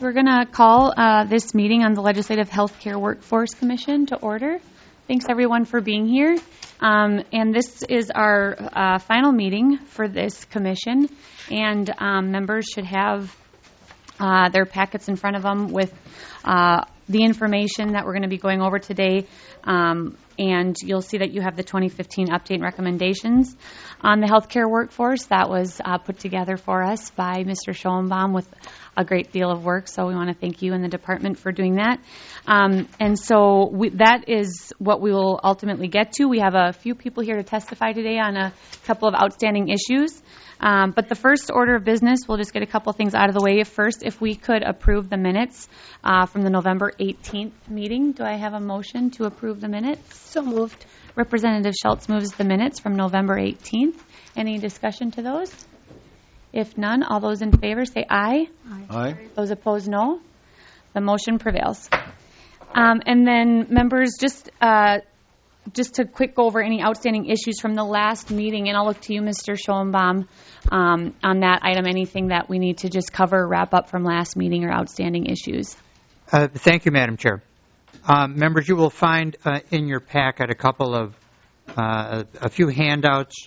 We're going to call this meeting on the Legislative Healthcare Workforce Commission to order. Thanks, everyone, for being here. And this is our final meeting for this commission, and members should have their packets in front of them with the information that we're going to be going over today. And you'll see that you have the 2015 update recommendations on the healthcare workforce. That was put together for us by Mr. Schoenbaum with a great deal of work, so we want to thank you and the department for doing that. And so that is what we will ultimately get to. We have a few people here to testify today on a couple of outstanding issues. But the first order of business, we'll just get a couple things out of the way. First, if we could approve the minutes from the November 18th meeting. Do I have a motion to approve the minutes? So moved. Representative Schultz moves the minutes from November 18th. Any discussion to those? If none, all those in favor say aye. Aye. Those opposed, no. The motion prevails. And then, members, just to quick go over any outstanding issues from the last meeting, and I'll look to you, Mr. Schoenbaum, on that item, anything that we need to just cover, wrap up from last meeting or outstanding issues. Thank you, Madam Chair. Members, you will find in your packet a couple of, a few handouts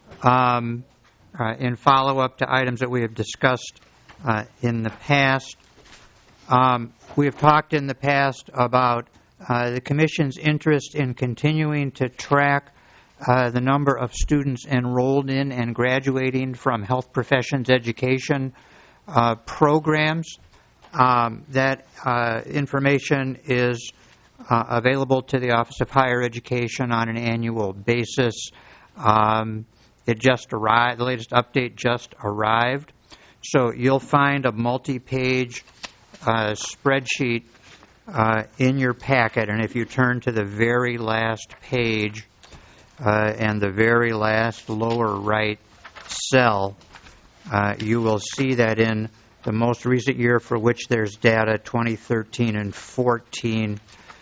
in follow-up to items that we have discussed in the past. We have talked in the past about the Commission's interest in continuing to track the number of students enrolled in and graduating from health professions education programs. That information is available to the Office of Higher Education on an annual basis. It just arrived, the latest update just arrived. So you'll find a multi-page spreadsheet in your packet, and if you turn to the very last page and the very last lower right cell, you will see that in the most recent year for which there's data, 2013 and 14,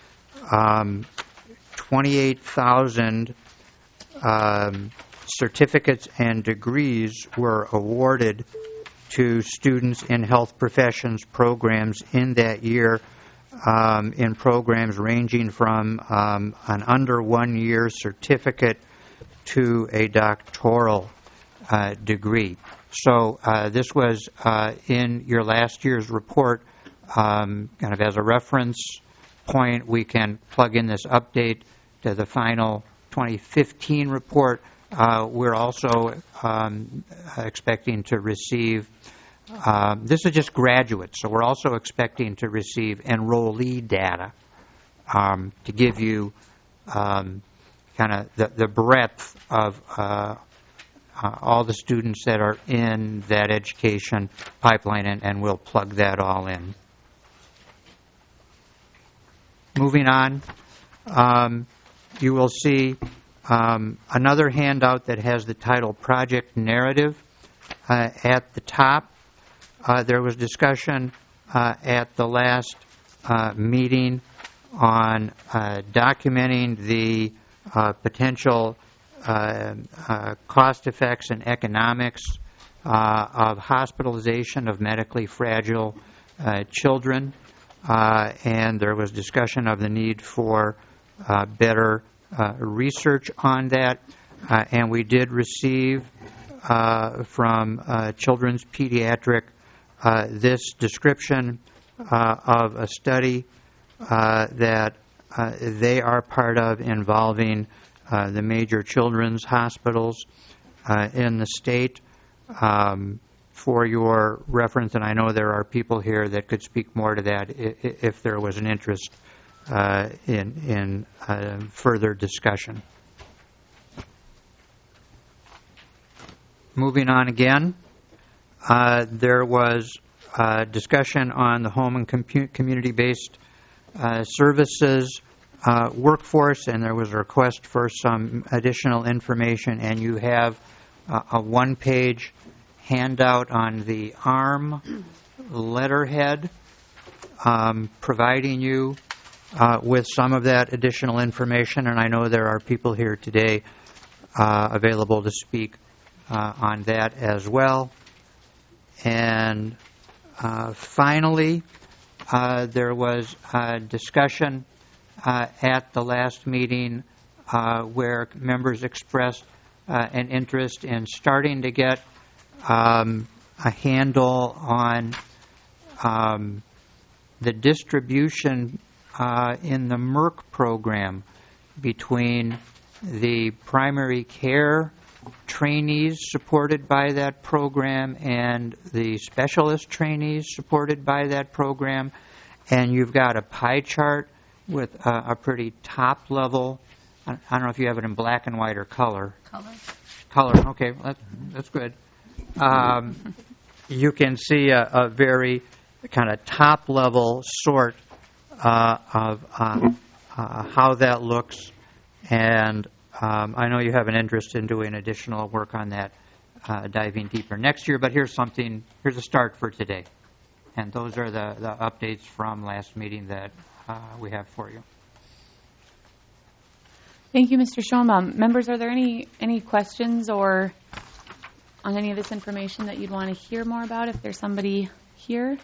28,000 certificates and degrees were awarded to students in health professions programs in that year, in programs ranging from an under 1 year certificate to a doctoral degree. So this was in your last year's report. Kind of as a reference point, we can plug in this update to the final 2015 report. We're also expecting to receive, this is just graduates, so we're also expecting to receive enrollee data to give you kind of the breadth of all the students that are in that education pipeline, and we'll plug that all in. Moving on, you will see another handout that has the title Project Narrative at the top. There was discussion at the last meeting on documenting the potential cost effects and economics of hospitalization of medically fragile children, and there was discussion of the need for better research on that, and we did receive from Children's Pediatric this description of a study that they are part of involving the major children's hospitals in the state. For your reference, and I know there are people here that could speak more to that if there was an interest in further discussion. Moving on again, there was discussion on the home and community-based services workforce, and there was a request for some additional information, and you have a one-page handout on the ARM letterhead providing you with some of that additional information, and I know there are people here today available to speak on that as well. And finally, there was a discussion at the last meeting where members expressed an interest in starting to get a handle on the distribution in the MERC program between the primary care trainees supported by that program and the specialist trainees supported by that program. And you've got a pie chart with a pretty top level. I don't know if you have it in black and white or color. Color, okay, that's good. You can see a very kind of top level sort of how that looks. And I know you have an interest in doing additional work on that, diving deeper next year, but here's a start for today. And those are the updates from last meeting that we have for you. Thank you, Mr. Schoenbaum. Members, are there any questions or on any of this information that you'd want to hear more about if there's somebody here?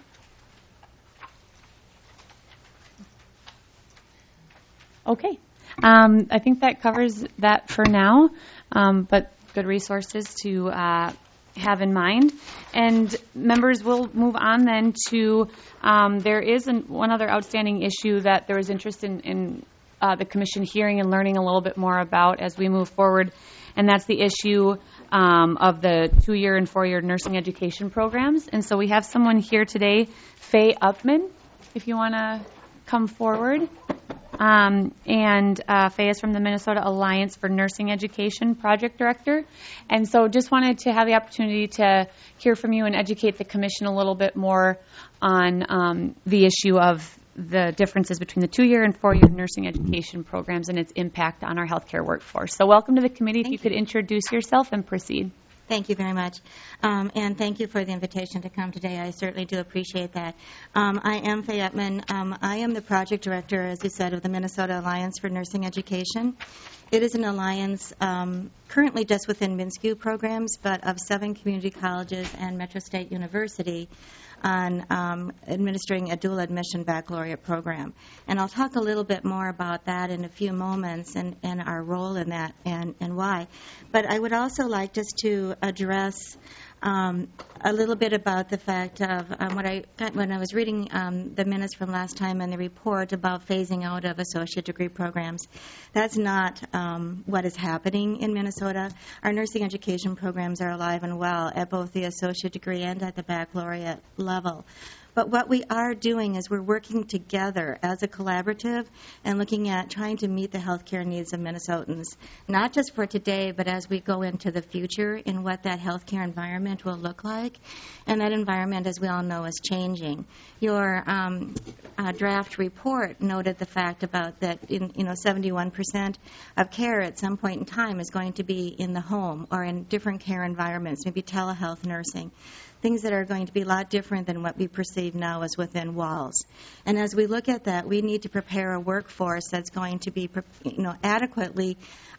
Okay. I think that covers that for now, but good resources to have in mind. And members, will move on then to, there is one other outstanding issue that there was interest in the Commission hearing and learning a little bit more about as we move forward, and that's the issue of the 2-year and 4-year nursing education programs. And so we have someone here today, Faye Upman, if you want to come forward. And Faye is from the Minnesota Alliance for Nursing Education Project Director. And so just wanted to have the opportunity to hear from you and educate the Commission a little bit more on the issue of the differences between the 2-year and 4-year nursing education programs and its impact on our healthcare workforce. So welcome to the committee. If you could introduce yourself and proceed. Thank you very much. And thank you for the invitation to come today. I certainly do appreciate that. I am Faye Upman. I am the project director, as you said, of the Minnesota Alliance for Nursing Education. It is an alliance currently just within MNSCU programs, but of 7 community colleges and Metro State University on administering a dual admission baccalaureate program. And I'll talk a little bit more about that in a few moments and our role in that and why. But I would also like just to address a little bit about the fact of what I got when I was reading the minutes from last time and the report about phasing out of associate degree programs. That's not what is happening in Minnesota. Our nursing education programs are alive and well at both the associate degree and at the baccalaureate level. But what we are doing is we're working together as a collaborative and looking at trying to meet the healthcare needs of Minnesotans, not just for today, but as we go into the future in what that healthcare environment will look like. And that environment, as we all know, is changing. Your draft report noted the fact about that 71% of care at some point in time is going to be in the home or in different care environments, maybe telehealth nursing. Things that are going to be a lot different than what we perceive now as within walls. And as we look at that, we need to prepare a workforce that's going to be adequately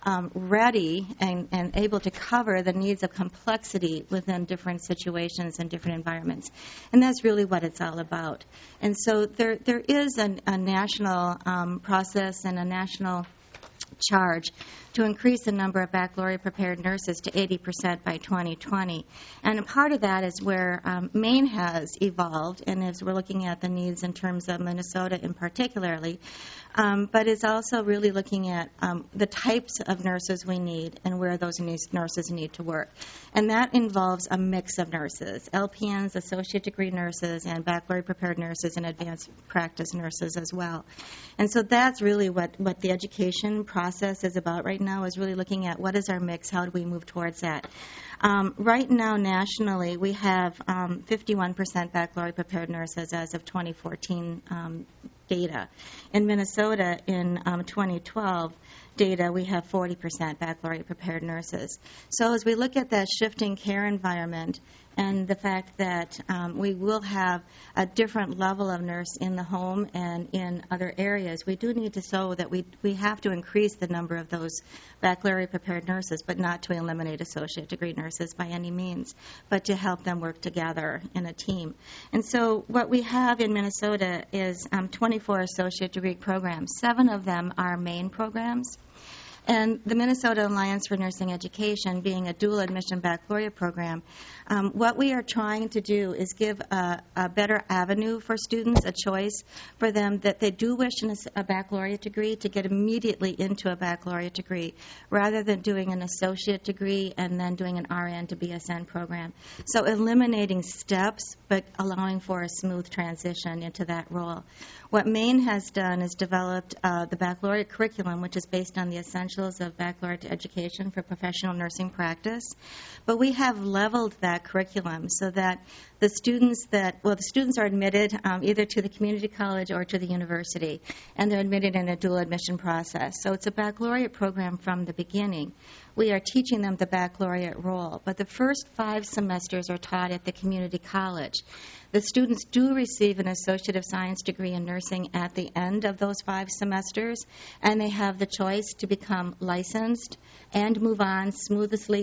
ready and able to cover the needs of complexity within different situations and different environments. And that's really what it's all about. And so there is a national process and a national charge to increase the number of baccalaureate-prepared nurses to 80% by 2020. And a part of that is where Maine has evolved, and as we're looking at the needs in terms of Minnesota in particularly, but it's also really looking at the types of nurses we need and where those nurses need to work. And that involves a mix of nurses, LPNs, associate degree nurses, and baccalaureate-prepared nurses and advanced practice nurses as well. And so that's really what the education process is about right now, is really looking at what is our mix, how do we move towards that. Right now, nationally, we have 51% baccalaureate-prepared nurses as of 2014 data. In Minnesota, in 2012 data, we have 40% baccalaureate-prepared nurses. So as we look at that shifting care environment and the fact that we will have a different level of nurse in the home and in other areas, we do need to show that we have to increase the number of those baccalaureate-prepared nurses, but not to eliminate associate degree nurses. nurses by any means, but to help them work together in a team. And so what we have in Minnesota is 24 associate degree programs. 7 of them are main programs. And the Minnesota Alliance for Nursing Education, being a dual admission baccalaureate program, what we are trying to do is give a better avenue for students, a choice for them that they do wish in a baccalaureate degree to get immediately into a baccalaureate degree rather than doing an associate degree and then doing an RN to BSN program. So eliminating steps but allowing for a smooth transition into that role. What Maine has done is developed the baccalaureate curriculum, which is based on the essentials of baccalaureate education for professional nursing practice. But we have leveled that curriculum so that the students are admitted either to the community college or to the university, and they're admitted in a dual admission process. So it's a baccalaureate program from the beginning. We are teaching them the baccalaureate role, but the first 5 semesters are taught at the community college. The students do receive an Associate of Science degree in nursing at the end of those 5 semesters, and they have the choice to become licensed and move on seamlessly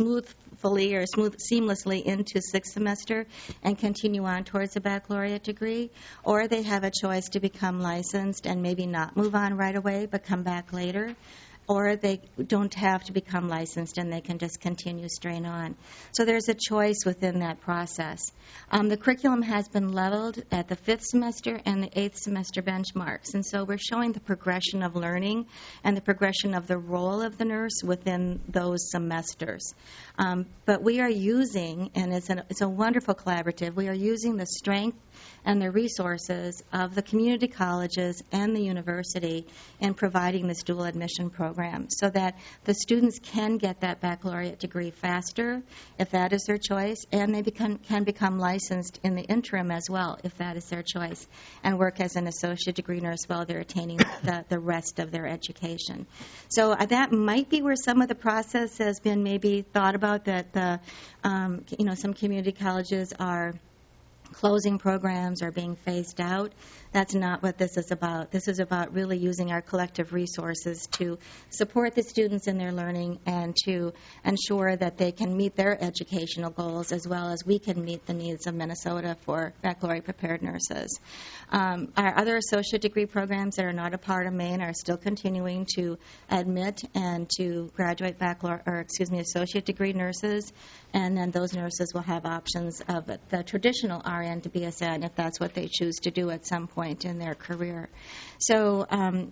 into 6th semester and continue on towards a baccalaureate degree, or they have a choice to become licensed and maybe not move on right away but come back later. Or they don't have to become licensed and they can just continue straight on. So there's a choice within that process. The curriculum has been leveled at the 5th semester and the 8th semester benchmarks. And so we're showing the progression of learning and the progression of the role of the nurse within those semesters. But we are using, and it's a wonderful collaborative, we are using the strength and the resources of the community colleges and the university in providing this dual admission program so that the students can get that baccalaureate degree faster if that is their choice, and they can become licensed in the interim as well if that is their choice, and work as an associate degree nurse while they're attaining the rest of their education. So that might be where some of the process has been maybe thought about, that some community colleges are closing programs or being phased out. That's not what this is about. This is about really using our collective resources to support the students in their learning and to ensure that they can meet their educational goals as well as we can meet the needs of Minnesota for baccalaureate prepared nurses. Our other associate degree programs that are not a part of Maine are still continuing to admit and to graduate associate degree nurses, and then those nurses will have options of the traditional RN to BSN if that's what they choose to do at some point in their career. So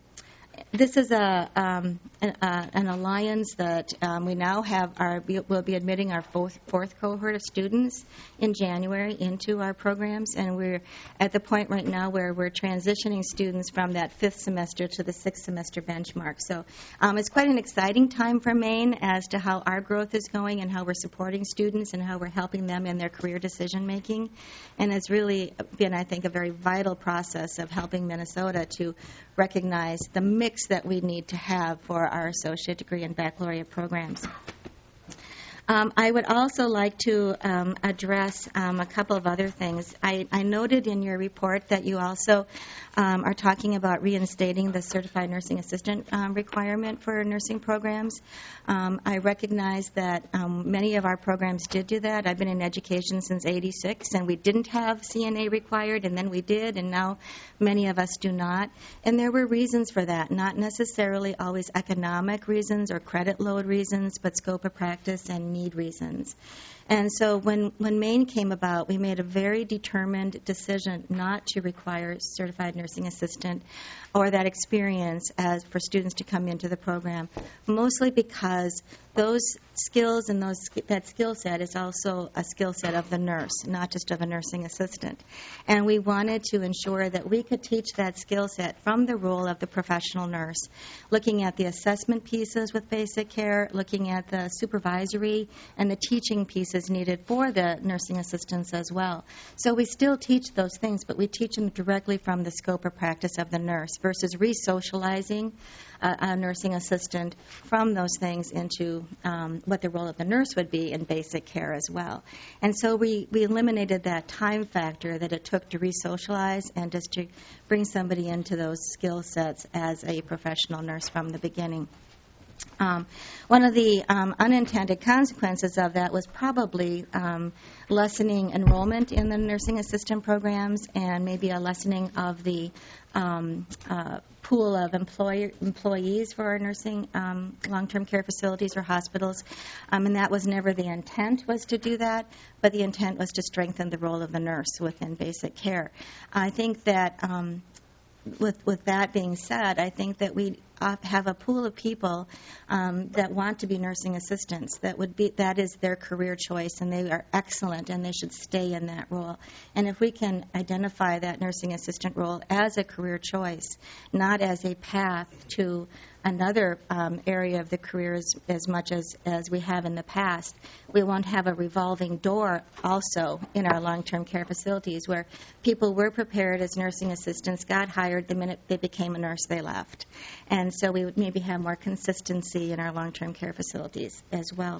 this is an alliance that we now have. We'll be admitting our fourth cohort of students in January into our programs, and we're at the point right now where we're transitioning students from that 5th semester to the 6th semester benchmark. So it's quite an exciting time for Maine as to how our growth is going and how we're supporting students and how we're helping them in their career decision making. And it's really been, I think, a very vital process of helping Minnesota to recognize the mix that we need to have for our associate degree and baccalaureate programs. I would also like to address a couple of other things. I noted in your report that you also are talking about reinstating the certified nursing assistant requirement for nursing programs. I recognize that many of our programs did do that. I've been in education since '86, and we didn't have CNA required, and then we did, and now many of us do not. And there were reasons for that, not necessarily always economic reasons or credit load reasons, but scope of practice and need reasons. And so when Maine came about, we made a very determined decision not to require certified nursing assistant or that experience as for students to come into the program, mostly because those skills and that skill set is also a skill set of the nurse, not just of a nursing assistant. And we wanted to ensure that we could teach that skill set from the role of the professional nurse, looking at the assessment pieces with basic care, looking at the supervisory and the teaching pieces needed for the nursing assistants as well. So we still teach those things, but we teach them directly from the scope of practice of the nurse versus re-socializing a nursing assistant from those things into what the role of the nurse would be in basic care as well. And so we eliminated that time factor that it took to re-socialize and just to bring somebody into those skill sets as a professional nurse from the beginning. One of the unintended consequences of that was probably lessening enrollment in the nursing assistant programs and maybe a lessening of the pool of employees for our nursing long-term care facilities or hospitals. And that was never the intent, was to do that, but the intent was to strengthen the role of the nurse within basic care. I think that with that being said, I think that we have a pool of people that want to be nursing assistants. That is their career choice, and they are excellent, and they should stay in that role. And if we can identify that nursing assistant role as a career choice, not as a path to another area of the career as much as we have in the past, we won't have a revolving door also in our long-term care facilities where people were prepared as nursing assistants, got hired the minute they became a nurse, they left. And so we would maybe have more consistency in our long-term care facilities as well.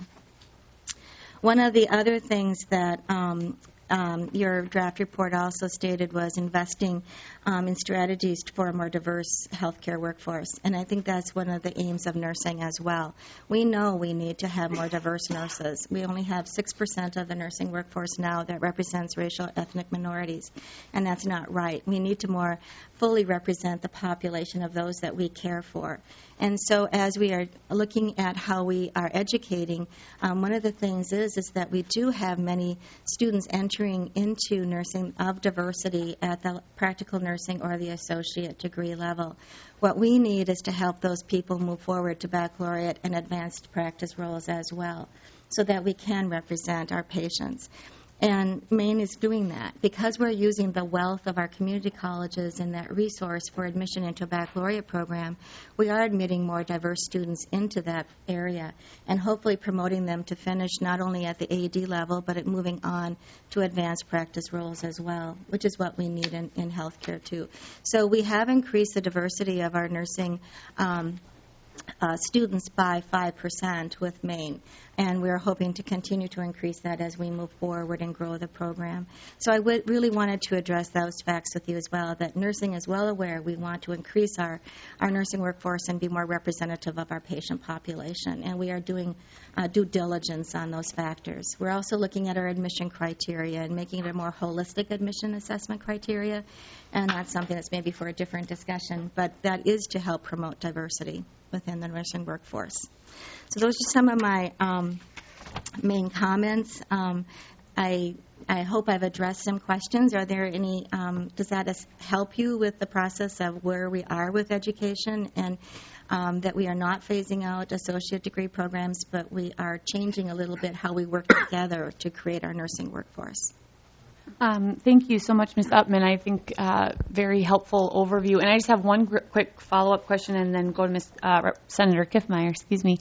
One of the other things that your draft report also stated was investing in strategies for a more diverse healthcare workforce. And I think that's one of the aims of nursing as well. We know we need to have more diverse nurses. We only have 6% of the nursing workforce now that represents racial ethnic minorities, and that's not right. We need to more fully represent the population of those that we care for. And so as we are looking at how we are educating, one of the things is that we do have many students entering into nursing of diversity at the practical nursing or the associate degree level. What we need is to help those people move forward to baccalaureate and advanced practice roles as well, so that we can represent our patients. And Maine is doing that. Because we're using the wealth of our community colleges and that resource for admission into a baccalaureate program, we are admitting more diverse students into that area and hopefully promoting them to finish not only at the AD level, but at moving on to advanced practice roles as well, which is what we need in healthcare too. So we have increased the diversity of our nursing students by 5% with Maine, and we're hoping to continue to increase that as we move forward and grow the program. So I really wanted to address those facts with you as well, that nursing is well aware we want to increase our nursing workforce and be more representative of our patient population, and we are doing due diligence on those factors. We're also looking at our admission criteria and making it a more holistic admission assessment criteria, and that's something that's maybe for a different discussion, but that is to help promote diversity within the nursing workforce. So those are some of my main comments. I hope I've addressed some questions. Are there any, does that help you with the process of where we are with education and that we are not phasing out associate degree programs, but we are changing a little bit how we work together to create our nursing workforce? Thank you so much, Ms. Upman. I think very helpful overview. And I just have one quick follow-up question and then go to Senator Kiffmeyer, excuse me.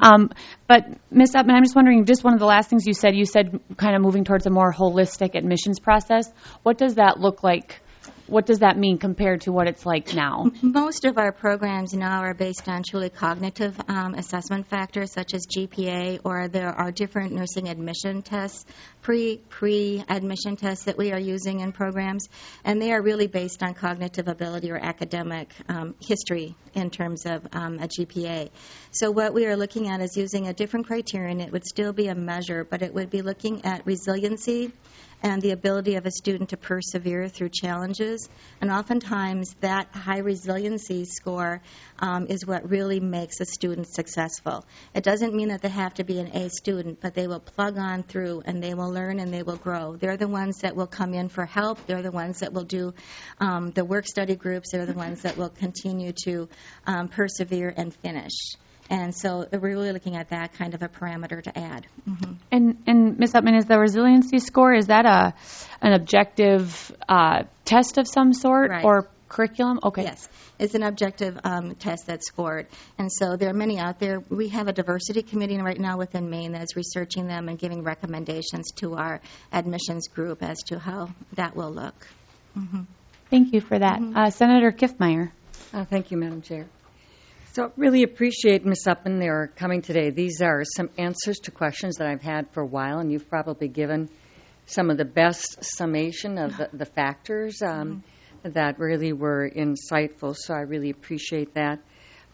But Ms. Upman, I'm just wondering, just one of the last things you said kind of moving towards a more holistic admissions process. What does that look like? What does that mean compared to what it's like now? Most of our programs now are based on truly cognitive assessment factors such as GPA, or there are different nursing admission tests, pre-admission tests that we are using in programs, and they are really based on cognitive ability or academic history in terms of a GPA. So what we are looking at is using a different criterion. It would still be a measure, but it would be looking at resiliency and the ability of a student to persevere through challenges. And oftentimes that high resiliency score is what really makes a student successful. It doesn't mean that they have to be an A student, but they will plug on through and they will learn and they will grow. They're the ones that will come in for help. They're the ones that will do the work study groups. They're the ones that will continue to persevere and finish. And so we're really looking at that kind of a parameter to add. Mm-hmm. And Ms. Upman, is the resiliency score, is that an objective test of some sort, right, or curriculum? Okay. Yes. It's an objective test that's scored. And so there are many out there. We have a diversity committee right now within Maine that is researching them and giving recommendations to our admissions group as to how that will look. Mm-hmm. Thank you for that. Mm-hmm. Senator Kiffmeyer. Thank you, Madam Chair. So really appreciate Ms. Upman their coming today. These are some answers to questions that I've had for a while, and you've probably given some of the best summation of the factors that really were insightful, so I really appreciate that.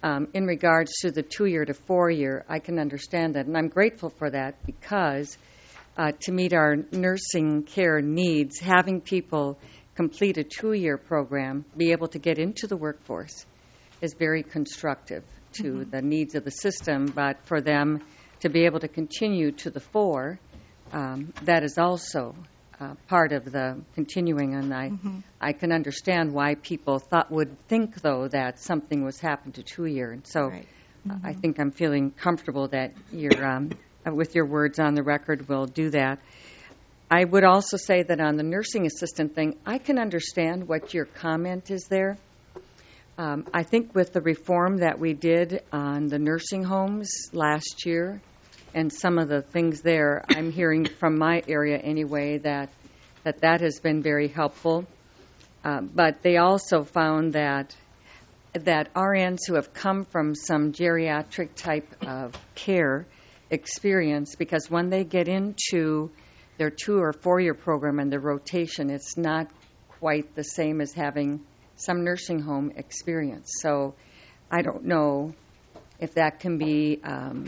in regards to the 2-year to 4-year, I can understand that. And I'm grateful for that because to meet our nursing care needs, having people complete a 2-year program, be able to get into the workforce is very constructive to the needs of the system. But for them to be able to continue to the 4, that is also part of the continuing. And I can understand why people would think, though, that something was happened to 2-year. And so I think I'm feeling comfortable that you're, with your words on the record, will do that. I would also say that on the nursing assistant thing, I can understand what your comment is there. I think with the reform that we did on the nursing homes last year and some of the things there, I'm hearing from my area anyway that has been very helpful. But they also found that RNs who have come from some geriatric type of care experience, because when they get into their 2 or 4-year program and their rotation, it's not quite the same as having some nursing home experience. So I don't know if that can be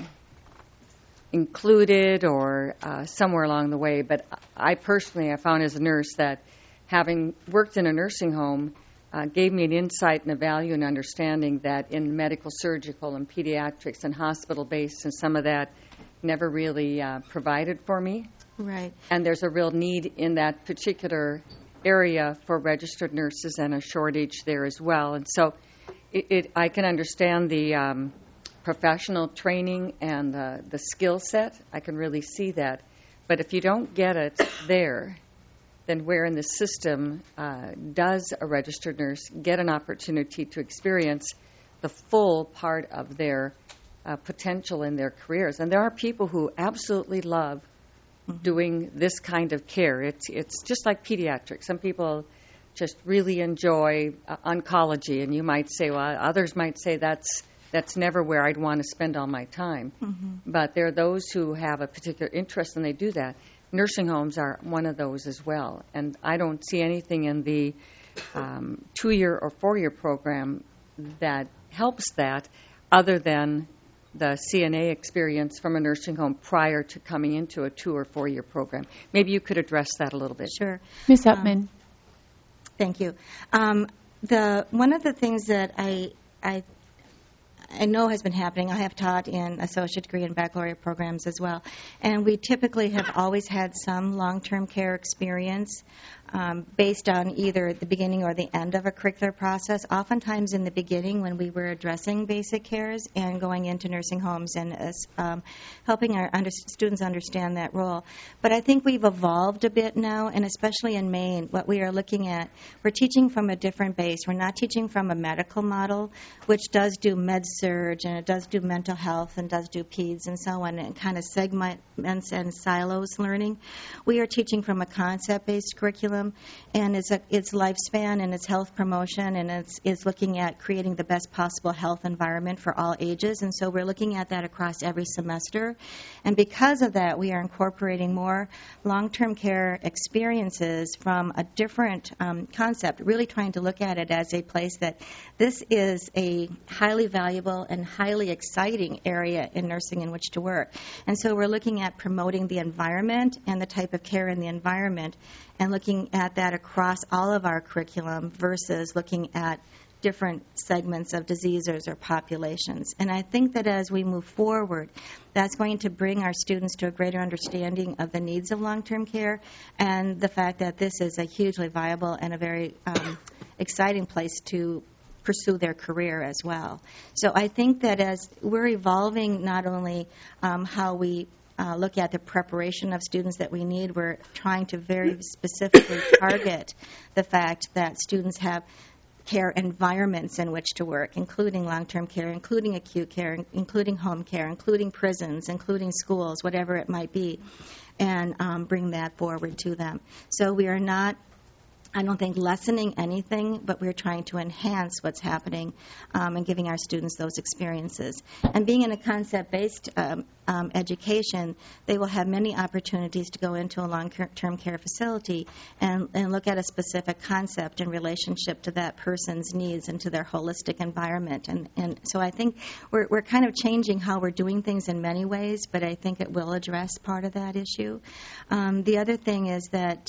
included or somewhere along the way. But I personally have found as a nurse that having worked in a nursing home gave me an insight and a value and understanding that in medical, surgical, and pediatrics and hospital-based and some of that never really provided for me. Right. And there's a real need in that particular area for registered nurses and a shortage there as well. And so I can understand the professional training and the skill set. I can really see that. But if you don't get it there, then where in the system does a registered nurse get an opportunity to experience the full part of their potential in their careers? And there are people who absolutely love doing this kind of care. It's just like pediatrics. Some people just really enjoy oncology, and you might say, well, others might say that's never where I'd want to spend all my time. But there are those who have a particular interest, and they do that. Nursing homes are one of those as well. And I don't see anything in the 2-year or 4-year program that helps that other than the CNA experience from a nursing home prior to coming into a 2 or 4-year program. Maybe you could address that a little bit. Sure. Ms. Upman. Thank you. One of the things that I know has been happening, I have taught in associate degree and baccalaureate programs as well, and we typically have always had some long-term care experience based on either the beginning or the end of a curricular process, oftentimes in the beginning when we were addressing basic cares and going into nursing homes and helping our students understand that role. But I think we've evolved a bit now, and especially in Maine, what we are looking at, we're teaching from a different base. We're not teaching from a medical model, which does do med-surg, and it does do mental health, and does do peds and so on, and kind of segments and silos learning. We are teaching from a concept-based curriculum, and its lifespan and its health promotion, and it's looking at creating the best possible health environment for all ages. And so we're looking at that across every semester. And because of that, we are incorporating more long-term care experiences from a different concept, really trying to look at it as a place that this is a highly valuable and highly exciting area in nursing in which to work. And so we're looking at promoting the environment and the type of care in the environment and looking at that across all of our curriculum versus looking at different segments of diseases or populations. And I think that as we move forward, that's going to bring our students to a greater understanding of the needs of long-term care and the fact that this is a hugely viable and a very exciting place to pursue their career as well. So I think that as we're evolving not only how we look at the preparation of students that we need, we're trying to very specifically target the fact that students have care environments in which to work, including long-term care, including acute care, including home care, including prisons, including schools, whatever it might be, and bring that forward to them. So we are not I don't think lessening anything, but we're trying to enhance what's happening and giving our students those experiences. And being in a concept-based education, they will have many opportunities to go into a long-term care facility and look at a specific concept in relationship to that person's needs and to their holistic environment. And so I think we're kind of changing how we're doing things in many ways, but I think it will address part of that issue. The other thing is that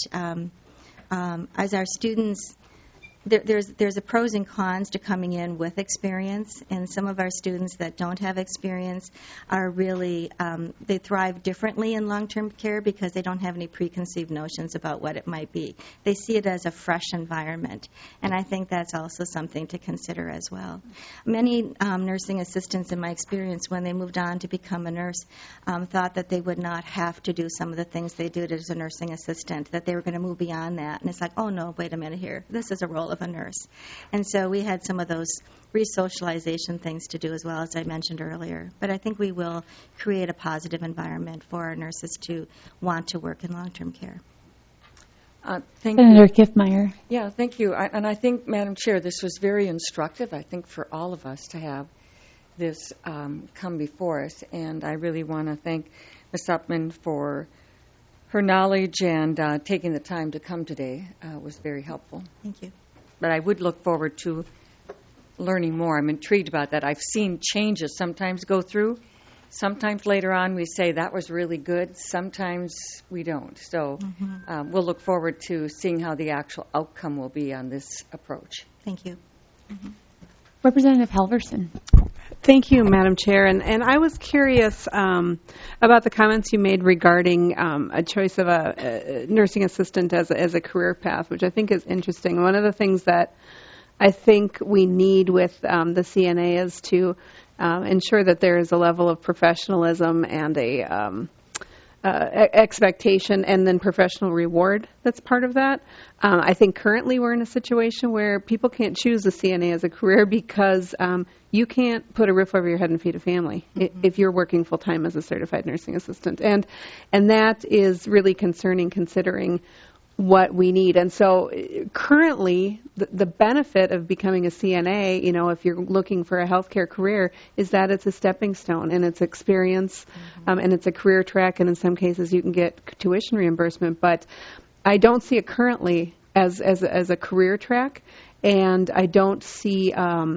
as our students, there's a pros and cons to coming in with experience, and some of our students that don't have experience are really, they thrive differently in long-term care because they don't have any preconceived notions about what it might be. They see it as a fresh environment, and I think that's also something to consider as well. Many nursing assistants, in my experience, when they moved on to become a nurse, thought that they would not have to do some of the things they did as a nursing assistant, that they were going to move beyond that. And it's like, oh, no, wait a minute here. This is a role of a nurse. And so we had some of those re-socialization things to do as well, as I mentioned earlier. But I think we will create a positive environment for our nurses to want to work in long-term care. Thank Senator you. Kiffmeyer. Yeah, thank you. And I think, Madam Chair, this was very instructive, I think, for all of us to have this come before us. And I really want to thank Ms. Upman for her knowledge and taking the time to come today. Was very helpful. Thank you. But I would look forward to learning more. I'm intrigued about that. I've seen changes sometimes go through. Sometimes later on we say that was really good. Sometimes we don't. So we'll look forward to seeing how the actual outcome will be on this approach. Thank you. Representative Halverson. Thank you, Madam Chair. And I was curious about the comments you made regarding a choice of a nursing assistant as a career path, which I think is interesting. One of the things that I think we need with the CNA is to ensure that there is a level of professionalism and a expectation and then professional reward that's part of that. I think currently we're in a situation where people can't choose a CNA as a career because you can't put a roof over your head and feed a family if you're working full-time as a certified nursing assistant. And that is really concerning considering what we need. And so currently, the benefit of becoming a CNA, you know, if you're looking for a healthcare career, is that it's a stepping stone and it's experience and it's a career track. And in some cases, you can get tuition reimbursement. But I don't see it currently as a career track. And I don't see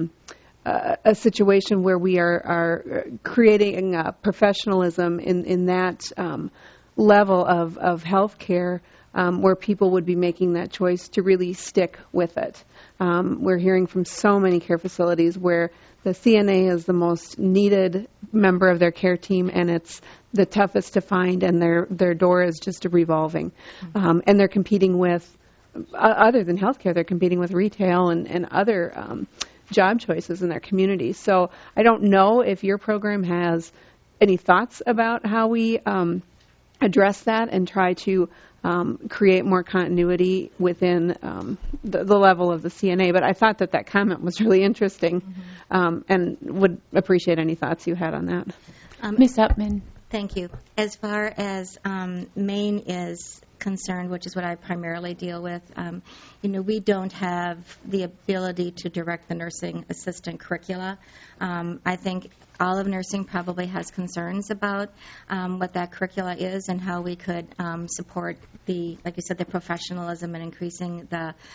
a situation where we are creating professionalism in that level of healthcare. Where people would be making that choice to really stick with it. We're hearing from so many care facilities where the CNA is the most needed member of their care team, and it's the toughest to find, and their door is just revolving. And they're competing with, other than healthcare, they're competing with retail and other job choices in their community. So I don't know if your program has any thoughts about how we address that and try to create more continuity within the level of the CNA. But I thought that comment was really interesting and would appreciate any thoughts you had on that. Ms. Upman. Thank you. As far as Maine is concerned, which is what I primarily deal with, we don't have the ability to direct the nursing assistant curricula. I think all of nursing probably has concerns about what that curricula is and how we could support like you said, the professionalism and increasing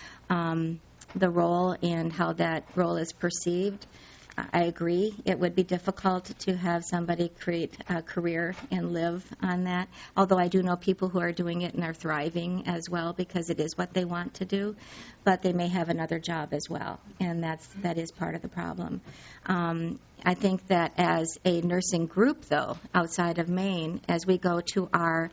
the role and how that role is perceived. I agree. It would be difficult to have somebody create a career and live on that, although I do know people who are doing it and are thriving as well because it is what they want to do, but they may have another job as well, and that is part of the problem. I think that as a nursing group, though, outside of Maine, as we go to our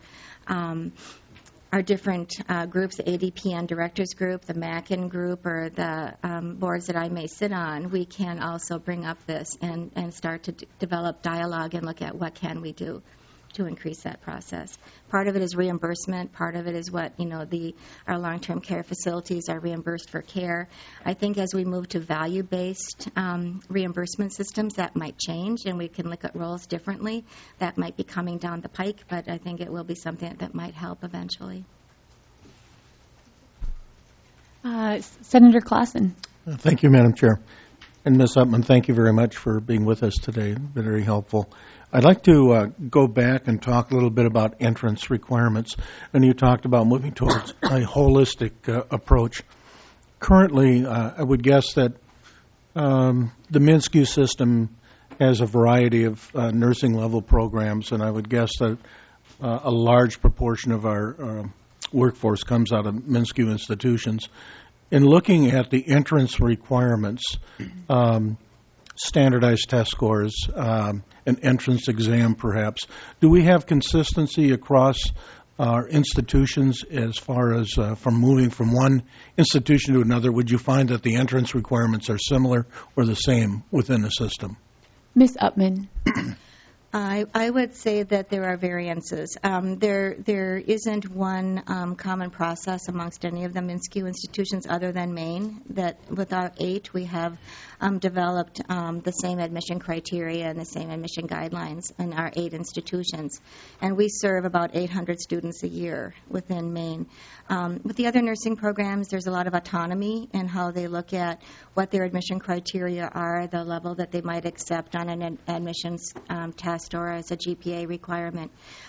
different groups, the ADPN Directors Group, the MACN Group, or the boards that I may sit on, we can also bring up this and start to develop dialogue and look at what can we do to increase that process. Part of it is reimbursement. Part of it is what, our long-term care facilities are reimbursed for care. I think as we move to value-based reimbursement systems, that might change, and we can look at roles differently. That might be coming down the pike, but I think it will be something that might help eventually. Senator Clausen. Thank you, Madam Chair. And Ms. Upman, thank you very much for being with us today. It's been very helpful. I'd like to go back and talk a little bit about entrance requirements. And you talked about moving towards a holistic approach. Currently, I would guess that the MnSCU system has a variety of nursing level programs, and I would guess that a large proportion of our workforce comes out of MnSCU institutions. In looking at the entrance requirements, standardized test scores, an entrance exam perhaps, do we have consistency across our institutions as far as from moving from one institution to another? Would you find that the entrance requirements are similar or the same within the system? Ms. Upman. I would say that there are variances. There isn't one common process amongst any of the MnSCU institutions other than Maine. That with our 8, we have developed the same admission criteria and the same admission guidelines in our 8 institutions. And we serve about 800 students a year within Maine. With the other nursing programs, there's a lot of autonomy in how they look at what their admission criteria are, the level that they might accept on an admissions test or as a GPA requirement.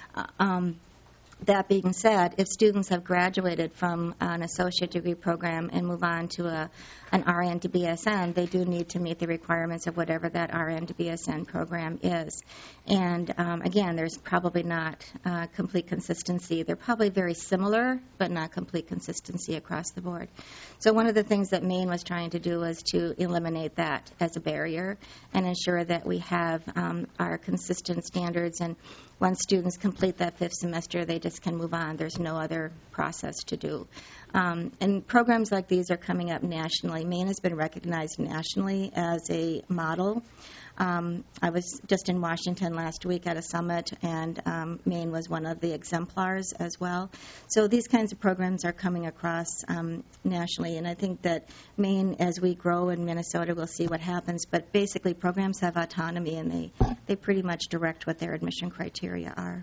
That being said, if students have graduated from an associate degree program and move on to an RN to BSN, they do need to meet the requirements of whatever that RN to BSN program is. And again, there's probably not complete consistency. They're probably very similar, but not complete consistency across the board. So one of the things that Maine was trying to do was to eliminate that as a barrier and ensure that we have our consistent standards. And once students complete that 5th semester, they just can move on. There's no other process to do. And programs like these are coming up nationally. Maine has been recognized nationally as a model. I was just in Washington last week at a summit, and Maine was one of the exemplars as well. So these kinds of programs are coming across nationally, and I think that Maine, as we grow in Minnesota, we'll see what happens. But basically, programs have autonomy, and they pretty much direct what their admission criteria are.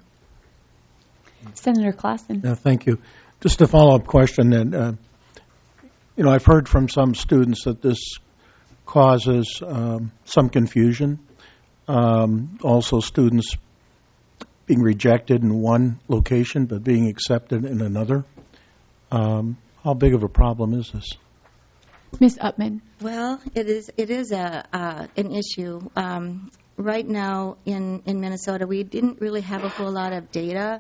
Senator Clausen. Yeah, thank you. Just a follow-up question. That, I've heard from some students that this causes some confusion. Also, students being rejected in one location but being accepted in another. How big of a problem is this? Ms. Upman. Well, it is an issue. Right now in Minnesota, we didn't really have a whole lot of data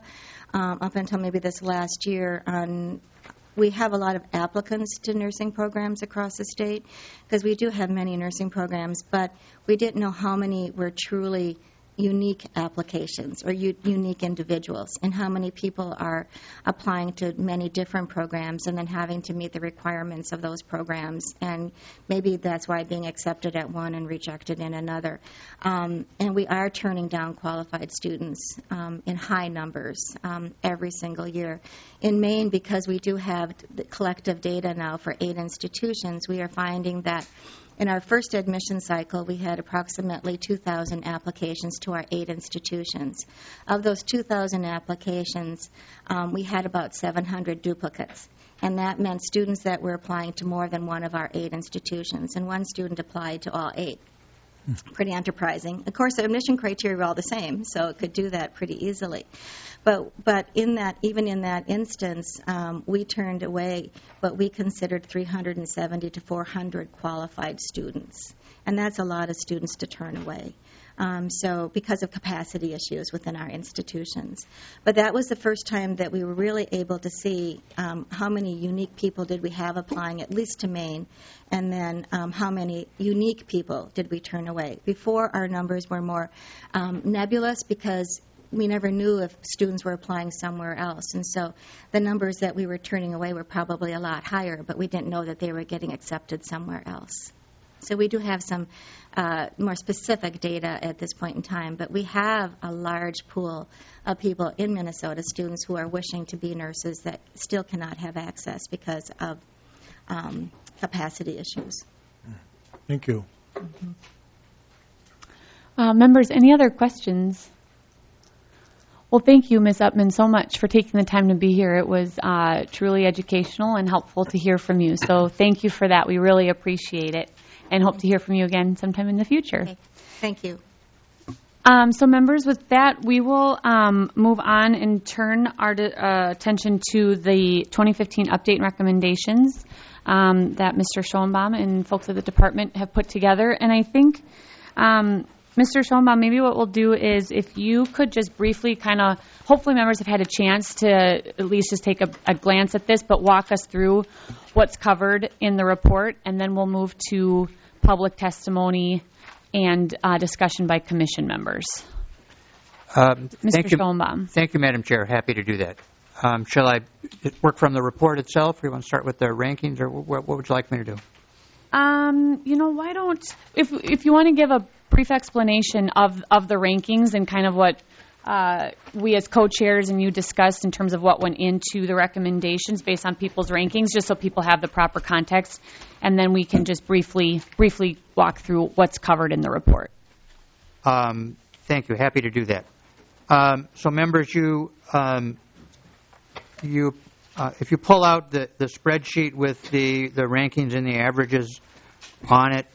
up until maybe this last year on. We have a lot of applicants to nursing programs across the state because we do have many nursing programs, but we didn't know how many were truly unique applications or unique individuals and how many people are applying to many different programs and then having to meet the requirements of those programs. And maybe that's why being accepted at one and rejected in another. And we are turning down qualified students in high numbers every single year. In Maine, because we do have the collective data now for 8 institutions, we are finding that in our first admission cycle, we had approximately 2,000 applications to our 8 institutions. Of those 2,000 applications, we had about 700 duplicates. And that meant students that were applying to more than one of our 8 institutions. And one student applied to all 8. Pretty enterprising. Of course, the admission criteria were all the same, so it could do that pretty easily. But in that, even in that instance, we turned away what we considered 370 to 400 qualified students, and that's a lot of students to turn away. So because of capacity issues within our institutions. But that was the first time that we were really able to see how many unique people did we have applying, at least to Maine, and then how many unique people did we turn away. Before, our numbers were more nebulous because we never knew if students were applying somewhere else. And so the numbers that we were turning away were probably a lot higher, but we didn't know that they were getting accepted somewhere else. So we do have some more specific data at this point in time, but we have a large pool of people in Minnesota, students who are wishing to be nurses that still cannot have access because of capacity issues. Thank you. Members, any other questions? Well, thank you, Ms. Upman, so much for taking the time to be here. It was truly educational and helpful to hear from you. So thank you for that. We really appreciate it and hope to hear from you again sometime in the future. Okay. Thank you. So members, with that, we will move on and turn our attention to the 2015 update and recommendations that Mr. Schoenbaum and folks at the department have put together. And I think, Mr. Schoenbaum, maybe what we'll do is if you could just briefly hopefully members have had a chance to at least just take a glance at this, but walk us through what's covered in the report, and then we'll move to public testimony and discussion by commission members. Mr. Schoenbaum. Thank you, Madam Chair. Happy to do that. Shall I work from the report itself, or you want to start with the rankings, or what would you like me to do? Why don't, if you want to give a brief explanation of the rankings and kind of what we as co-chairs and you discussed in terms of what went into the recommendations based on people's rankings, just so people have the proper context, and then we can just briefly walk through what's covered in the report. Thank you. Happy to do that. So members, if you pull out the spreadsheet with the rankings and the averages on it,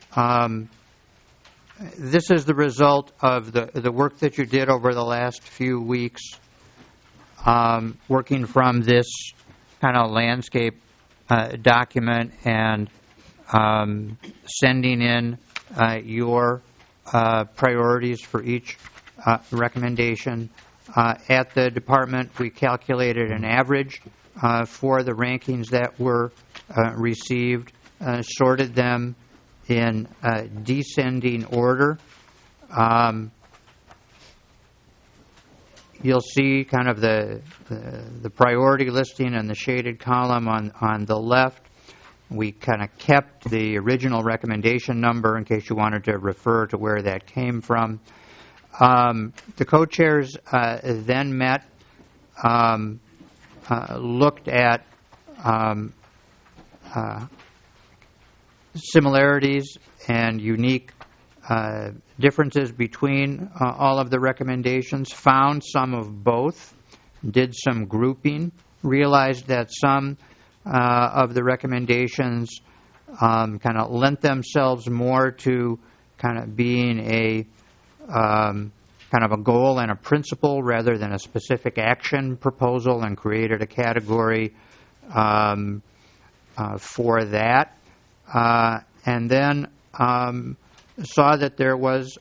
this is the result of the work that you did over the last few weeks, working from this kind of landscape document and sending in your priorities for each recommendation. At the department, we calculated an average for the rankings that were received, sorted them in descending order. You'll see kind of the priority listing in the shaded column on the left. We kind of kept the original recommendation number in case you wanted to refer to where that came from. The co-chairs then met, looked at similarities and unique differences between all of the recommendations, found some of both, did some grouping, realized that some of the recommendations kind of lent themselves more to kind of being a kind of a goal and a principle rather than a specific action proposal, and created a category for that. And then saw that there was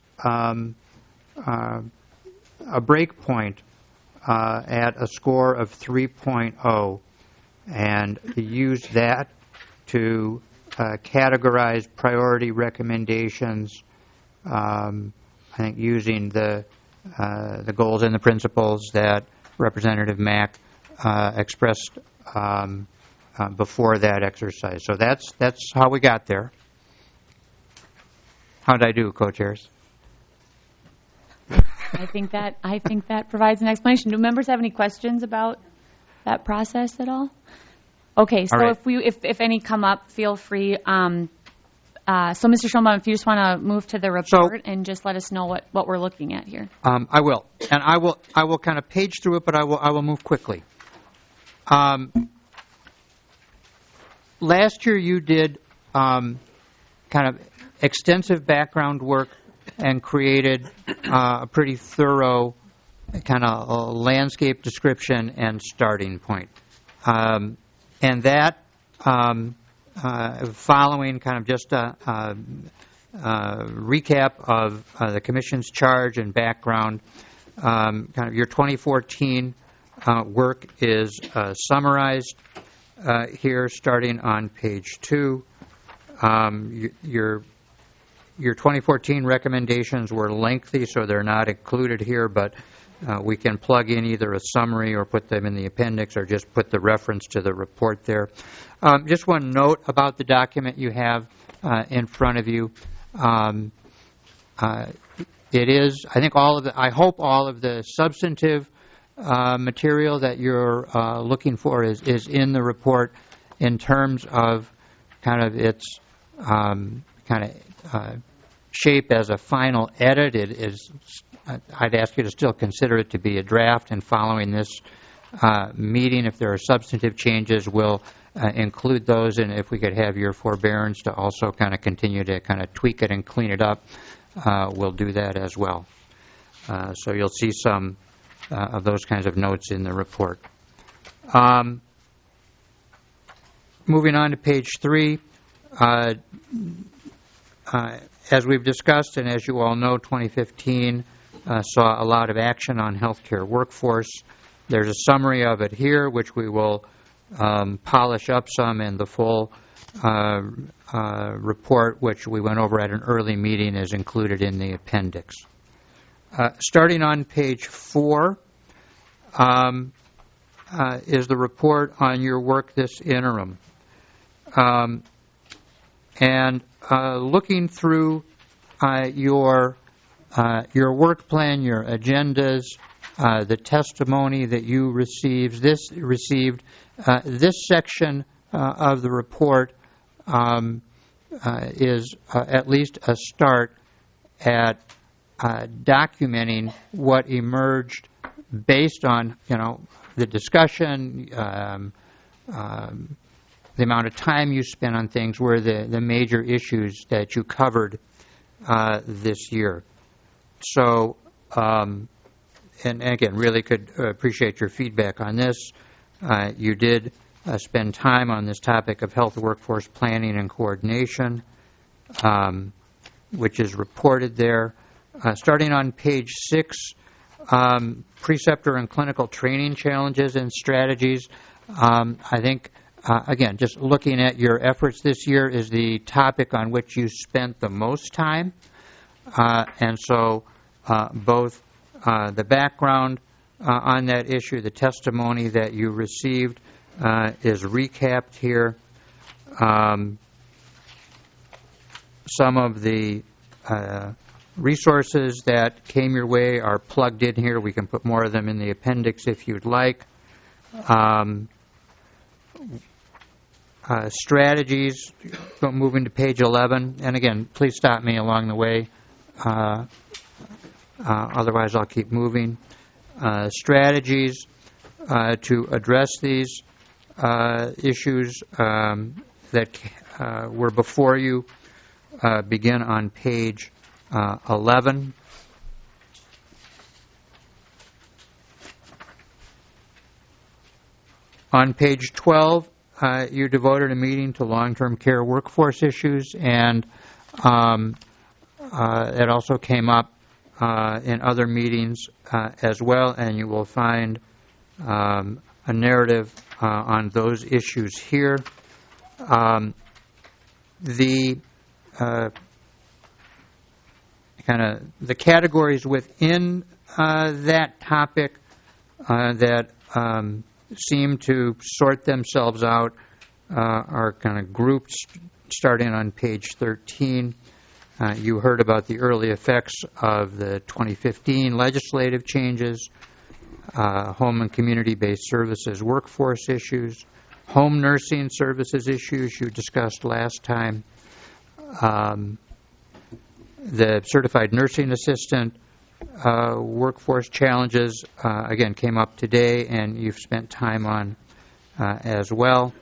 a break point at a score of 3.0, and used that to categorize priority recommendations, I think using the goals and the principles that Representative Mack expressed before that exercise. So that's how we got there. How did I do, co-chairs? I think that provides an explanation. Do members have any questions about that process at all? Okay, so right. if any come up, feel free. So, Mr. Schoenbaum, if you just want to move to the report and just let us know what we're looking at here. I will, and I will kind of page through it, but I will move quickly. Last year, you did kind of extensive background work and created a pretty thorough kind of landscape description and starting point, and that. Following kind of just a recap of the Commission's charge and background, kind of your 2014 work is summarized here, starting on page 2. Your 2014 recommendations were lengthy, so they're not included here, but we can plug in either a summary or put them in the appendix or just put the reference to the report there. Just one note about the document you have in front of you. It is, I think I hope all of the substantive material that you're looking for is in the report in terms of kind of its shape as a final edit. It is I'd ask you to still consider it to be a draft, and following this meeting, if there are substantive changes, we'll include those, and if we could have your forbearance to also kind of continue to kind of tweak it and clean it up, we'll do that as well. So you'll see some of those kinds of notes in the report. Moving on to page 3, as we've discussed and as you all know, 2015 saw a lot of action on healthcare workforce. There's a summary of it here, which we will polish up some, and the full report, which we went over at an early meeting, is included in the appendix. Starting on page 4 is the report on your work this interim. And looking through your work plan, your agendas, the testimony that you received, this section of the report is at least a start at documenting what emerged based on, the discussion, the amount of time you spent on things were the major issues that you covered this year. So, and again, really could appreciate your feedback on this. You did spend time on this topic of health workforce planning and coordination, which is reported there. Starting on page 6, preceptor and clinical training challenges and strategies. I think, again, just looking at your efforts this year is the topic on which you spent the most time. And so both the background on that issue, the testimony that you received is recapped here. Some of the resources that came your way are plugged in here. We can put more of them in the appendix if you'd like. Strategies, moving to page 11. And again, please stop me along the way. Otherwise, I'll keep moving. Strategies to address these issues that were before you begin on page 11. On page 12, you devoted a meeting to long-term care workforce issues, and it also came up in other meetings as well, and you will find a narrative on those issues here. The the categories within that topic that seem to sort themselves out are kind of grouped starting on page 13. You heard about the early effects of the 2015 legislative changes, home and community-based services workforce issues, home nursing services issues you discussed last time, the certified nursing assistant workforce challenges, again, came up today, and you've spent time on as well.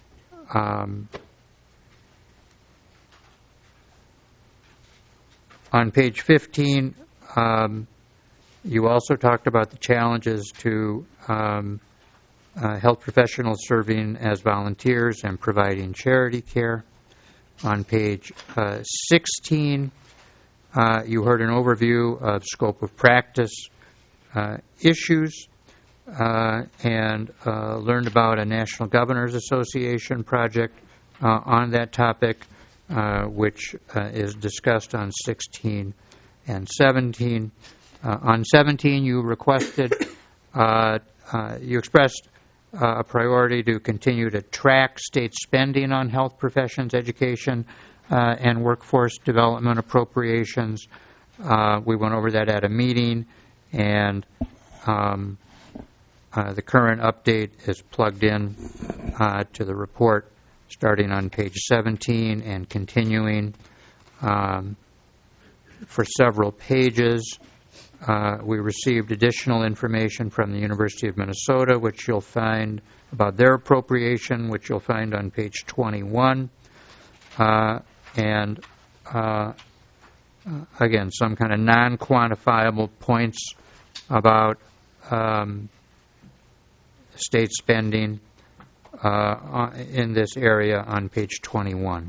On page 15, you also talked about the challenges to health professionals serving as volunteers and providing charity care. On page 16, you heard an overview of scope of practice issues and learned about a National Governors Association project on that topic, which is discussed on 16 and 17. On 17, you requested, you expressed a priority to continue to track state spending on health professions, education, and workforce development appropriations. We went over that at a meeting, and the current update is plugged in to the report starting on page 17 and continuing for several pages. we received additional information from the University of Minnesota, which you'll find about their appropriation, which you'll find on page 21. And again, some kind of non-quantifiable points about state spending in this area on page 21.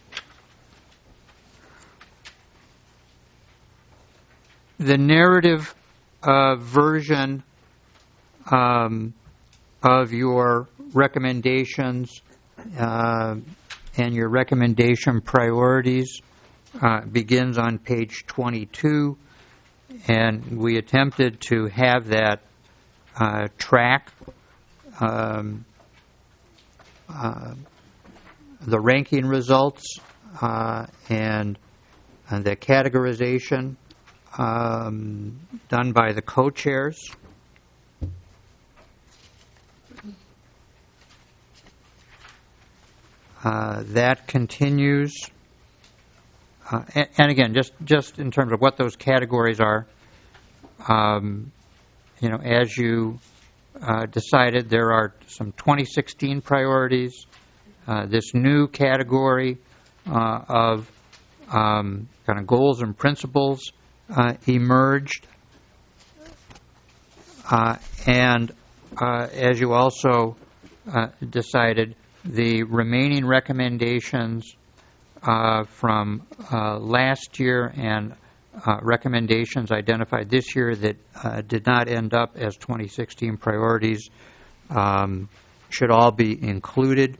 The narrative version of your recommendations and your recommendation priorities begins on page 22, and we attempted to have that track the ranking results and the categorization done by the co-chairs. That continues. And again, just in terms of what those categories are, as you decided, there are some 2016 priorities. This new category of kind of goals and principles emerged. And as you also decided, the remaining recommendations from last year and recommendations identified this year that did not end up as 2016 priorities should all be included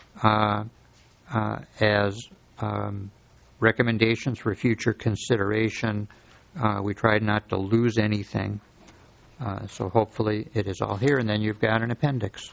as recommendations for future consideration. We tried not to lose anything. So hopefully it is all here, and then you've got an appendix.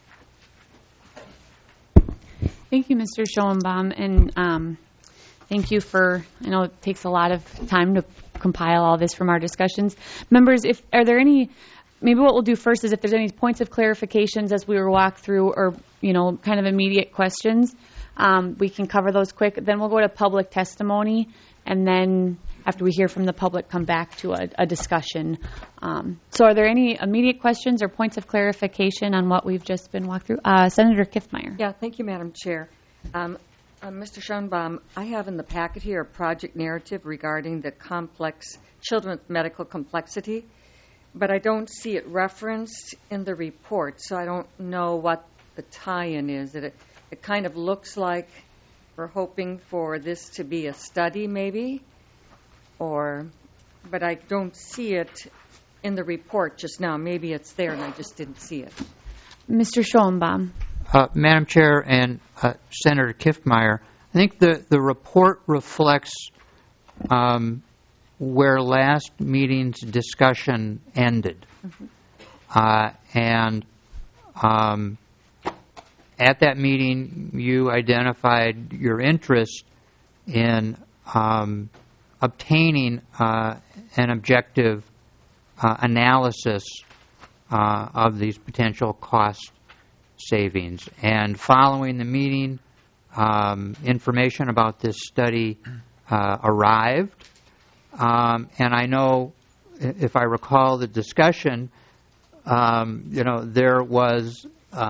Thank you, Mr. Schoenbaum, and thank you for, I know it takes a lot of time to compile all this from our discussions. Members, are there any, maybe what we'll do first is if there's any points of clarifications as we walk through or, kind of immediate questions, we can cover those quick. Then we'll go to public testimony, and then after we hear from the public, come back to a discussion. So are there any immediate questions or points of clarification on what we've just been walked through? Senator Kiffmeyer. Yeah, thank you, Madam Chair. Mr. Schoenbaum, I have in the packet here a project narrative regarding the complex children with medical complexity, but I don't see it referenced in the report, so I don't know what the tie-in is. It kind of looks like we're hoping for this to be a study, maybe, but I don't see it in the report just now. Maybe it's there and I just didn't see it. Mr. Schoenbaum. Madam Chair and Senator Kiffmeyer, I think the report reflects where last meeting's discussion ended. And at that meeting, you identified your interest in obtaining an objective analysis of these potential cost savings. And following the meeting, information about this study arrived. And I know, if I recall the discussion, there was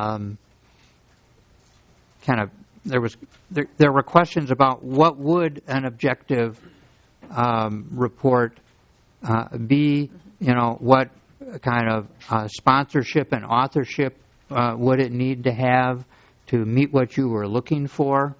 there were questions about what would an objective report be, what kind of sponsorship and authorship would it need to have to meet what you were looking for.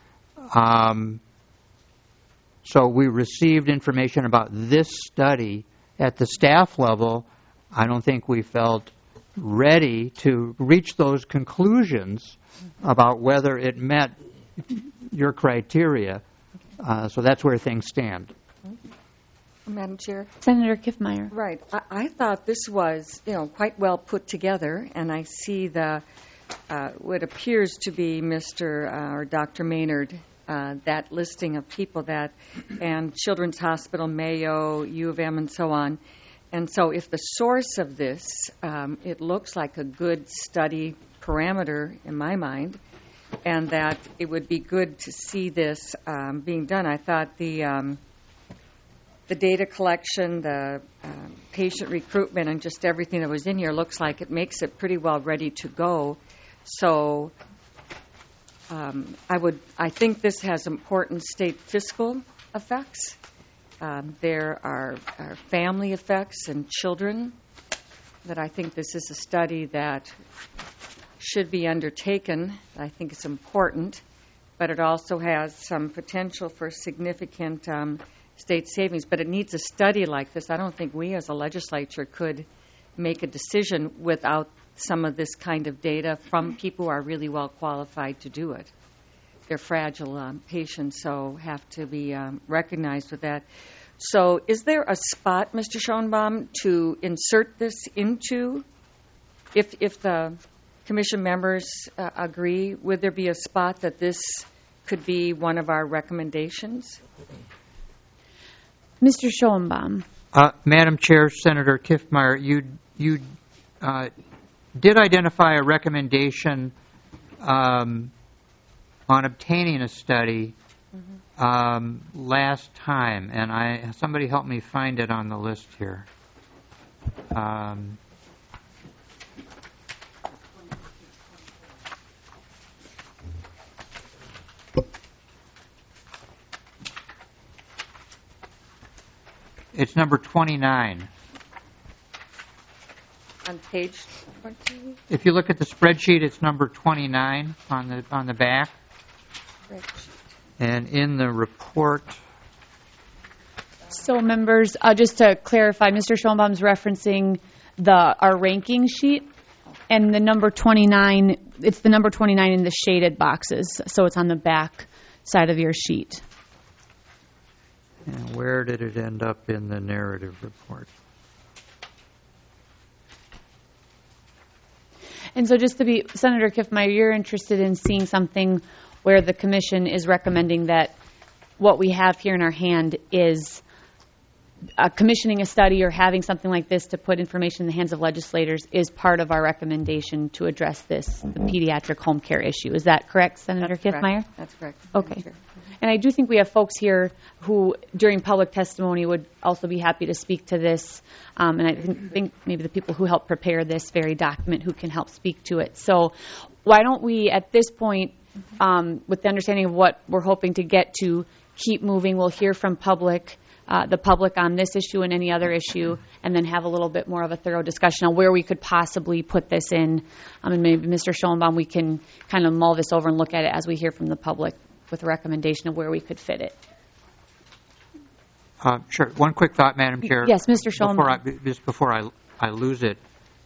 So we received information about this study at the staff level. I don't think we felt ready to reach those conclusions about whether it met your criteria. So that's where things stand. Madam Chair? Senator Kiffmeyer. Right. I thought this was, quite well put together, and I see what appears to be or Dr. Maynard, that listing of people and Children's Hospital, Mayo, U of M, and so on. And so if the source of this, it looks like a good study parameter in my mind, and that it would be good to see this being done. I thought the data collection, the patient recruitment, and just everything that was in here looks like it makes it pretty well ready to go. So I think this has important state fiscal effects. There are family effects and children that I think this is a study that should be undertaken. I think it's important, but it also has some potential for significant state savings. But it needs a study like this. I don't think we as a legislature could make a decision without some of this kind of data from people who are really well qualified to do it. They're fragile patients, so have to be recognized with that. So is there a spot, Mr. Schoenbaum, to insert this into, if the commission members agree, would there be a spot that this could be one of our recommendations? Mr. Schoenbaum. Madam Chair, Senator Kiffmeyer, you did identify a recommendation on obtaining a study last time, and somebody help me find it on the list here. It's number 29. On page 20? If you look at the spreadsheet, it's number 29 on the back. Spreadsheet. And in the report, So, members, just to clarify, Mr. Schoenbaum's referencing our ranking sheet, and the number 29, it's the number 29 in the shaded boxes, so it's on the back side of your sheet. and where did it end up in the narrative report? And so just to be, Senator Kiffmeyer, you're interested in seeing something where the commission is recommending that what we have here in our hand is commissioning a study or having something like this to put information in the hands of legislators is part of our recommendation to address this, the pediatric home care issue. Is that correct, Senator Kiffmeyer? That's correct. Okay. And I do think we have folks here who, during public testimony, would also be happy to speak to this. And I think maybe the people who helped prepare this very document who can help speak to it. So why don't we, at this point, with the understanding of what we're hoping to get to, keep moving. We'll hear from the public on this issue and any other issue, and then have a little bit more of a thorough discussion on where we could possibly put this in. And maybe Mr. Schoenbaum, we can kind of mull this over and look at it as we hear from the public with a recommendation of where we could fit it. Sure. One quick thought, Madam Chair. Yes, Mr. Schoenbaum. Before I lose it.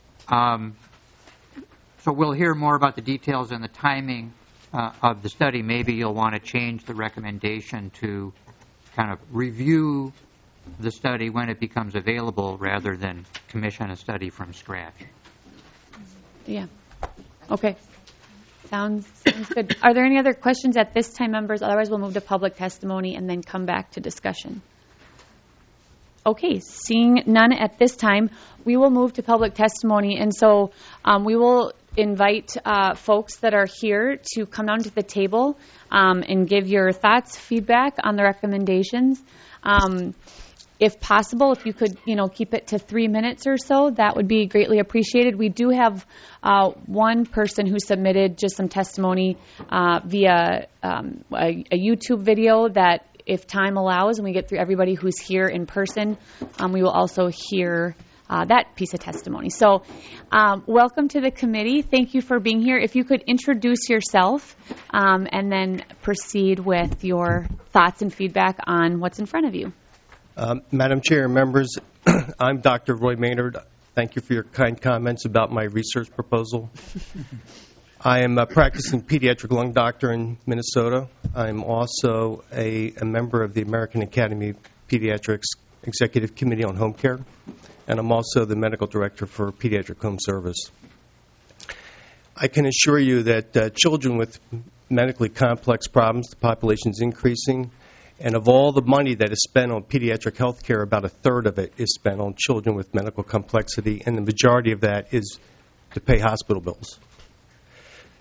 So we'll hear more about the details and the timing of the study. Maybe you'll want to change the recommendation to kind of review the study when it becomes available rather than commission a study from scratch. Yeah. Okay. Sounds good. Are there any other questions at this time, members? Otherwise, we'll move to public testimony and then come back to discussion. Okay, seeing none at this time, we will move to public testimony. And so we will invite folks that are here to come down to the table and give your thoughts, feedback on the recommendations. If possible, if you could, keep it to 3 minutes or so, that would be greatly appreciated. We do have one person who submitted just some testimony via a YouTube video that, if time allows and we get through everybody who's here in person, we will also hear that piece of testimony. So welcome to the committee. Thank you for being here. If you could introduce yourself and then proceed with your thoughts and feedback on what's in front of you. Madam Chair and members, I'm Dr. Roy Maynard. Thank you for your kind comments about my research proposal. I am a practicing pediatric lung doctor in Minnesota. I'm also a member of the American Academy of Pediatrics Executive Committee on Home Care, and I'm also the medical director for Pediatric Home Service. I can assure you that children with medically complex problems, the population is increasing, and of all the money that is spent on pediatric health care, about a third of it is spent on children with medical complexity, and the majority of that is to pay hospital bills.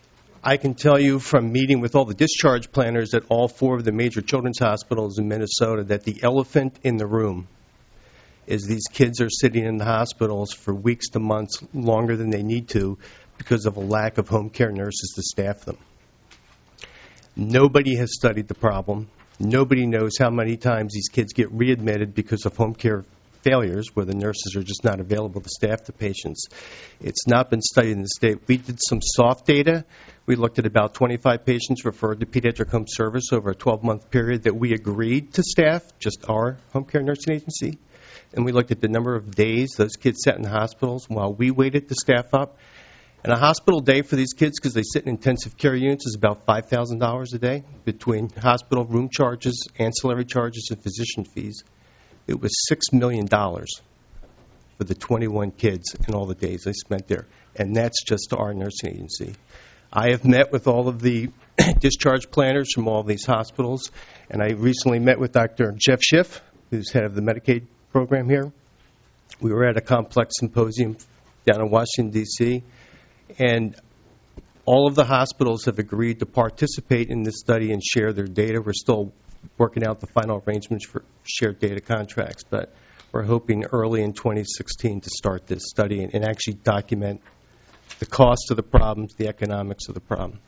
I can tell you from meeting with all the discharge planners at all 4 of the major children's hospitals in Minnesota that the elephant in the room is these kids are sitting in the hospitals for weeks to months longer than they need to because of a lack of home care nurses to staff them. Nobody has studied the problem. Nobody knows how many times these kids get readmitted because of home care failures where the nurses are just not available to staff the patients. It's not been studied in the state. We did some soft data. We looked at about 25 patients referred to pediatric home service over a 12-month period that we agreed to staff, just our home care nursing agency. And we looked at the number of days those kids sat in the hospitals while we waited to staff up. And a hospital day for these kids, because they sit in intensive care units, is about $5,000 a day between hospital room charges, ancillary charges, and physician fees. It was $6 million for the 21 kids and all the days they spent there. And that's just our nursing agency. I have met with all of the discharge planners from all of these hospitals, and I recently met with Dr. Jeff Schiff, who's head of the Medicaid program here. We were at a complex symposium down in Washington, D.C., and all of the hospitals have agreed to participate in this study and share their data. We're still working out the final arrangements for shared data contracts, but we're hoping early in 2016 to start this study and actually document the cost of the problems, the economics of the problem.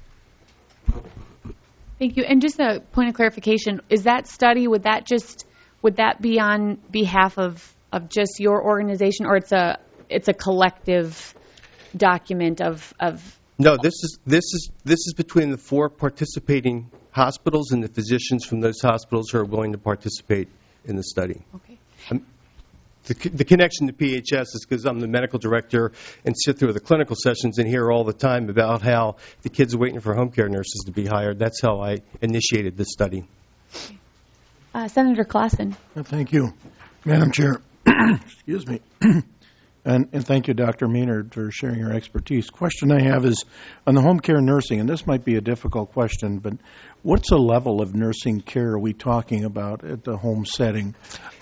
Thank you. And just a point of clarification, is that study, would that be on behalf of just your organization, or it's a collective document of No, this is between the 4 participating hospitals and the physicians from those hospitals who are willing to participate in the study. Okay. The connection to PHS is because I'm the medical director and sit through the clinical sessions and hear all the time about how the kids are waiting for home care nurses to be hired. That's how I initiated this study. Senator Clausen. Thank you, Madam Chair. Excuse me. And thank you, Dr. Maynard, for sharing your expertise. Question I have is on the home care nursing, and this might be a difficult question, but what's the level of nursing care are we talking about at the home setting?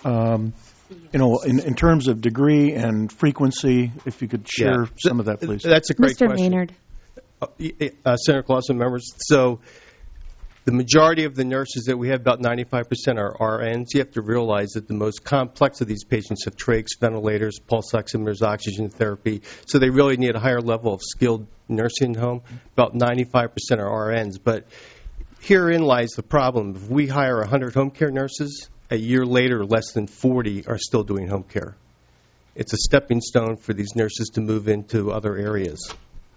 In terms of degree and frequency, if you could share some of that, please. That's a great Mr. question. Maynard. Senator Clausen, members. So the majority of the nurses that we have, about 95%, are RNs. You have to realize that the most complex of these patients have trachs, ventilators, pulse oximeters, oxygen therapy. So they really need a higher level of skilled nursing home. About 95% are RNs. But herein lies the problem. If we hire 100 home care nurses, a year later, less than 40 are still doing home care. It's a stepping stone for these nurses to move into other areas.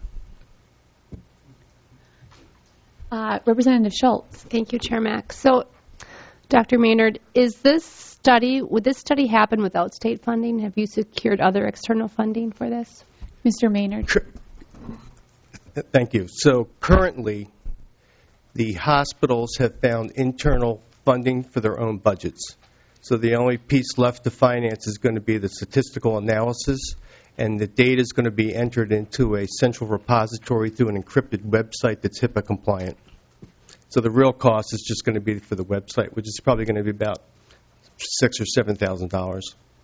Representative Schultz. Thank you, Chair Mack. So, Dr. Maynard, would this study happen without state funding? Have you secured other external funding for this? Mr. Maynard. Thank you. So currently, the hospitals have found internal funding for their own budgets. So the only piece left to finance is going to be the statistical analysis, and the data is going to be entered into a central repository through an encrypted website that's HIPAA compliant. So the real cost is just going to be for the website, which is probably going to be about $6,000 or $7,000.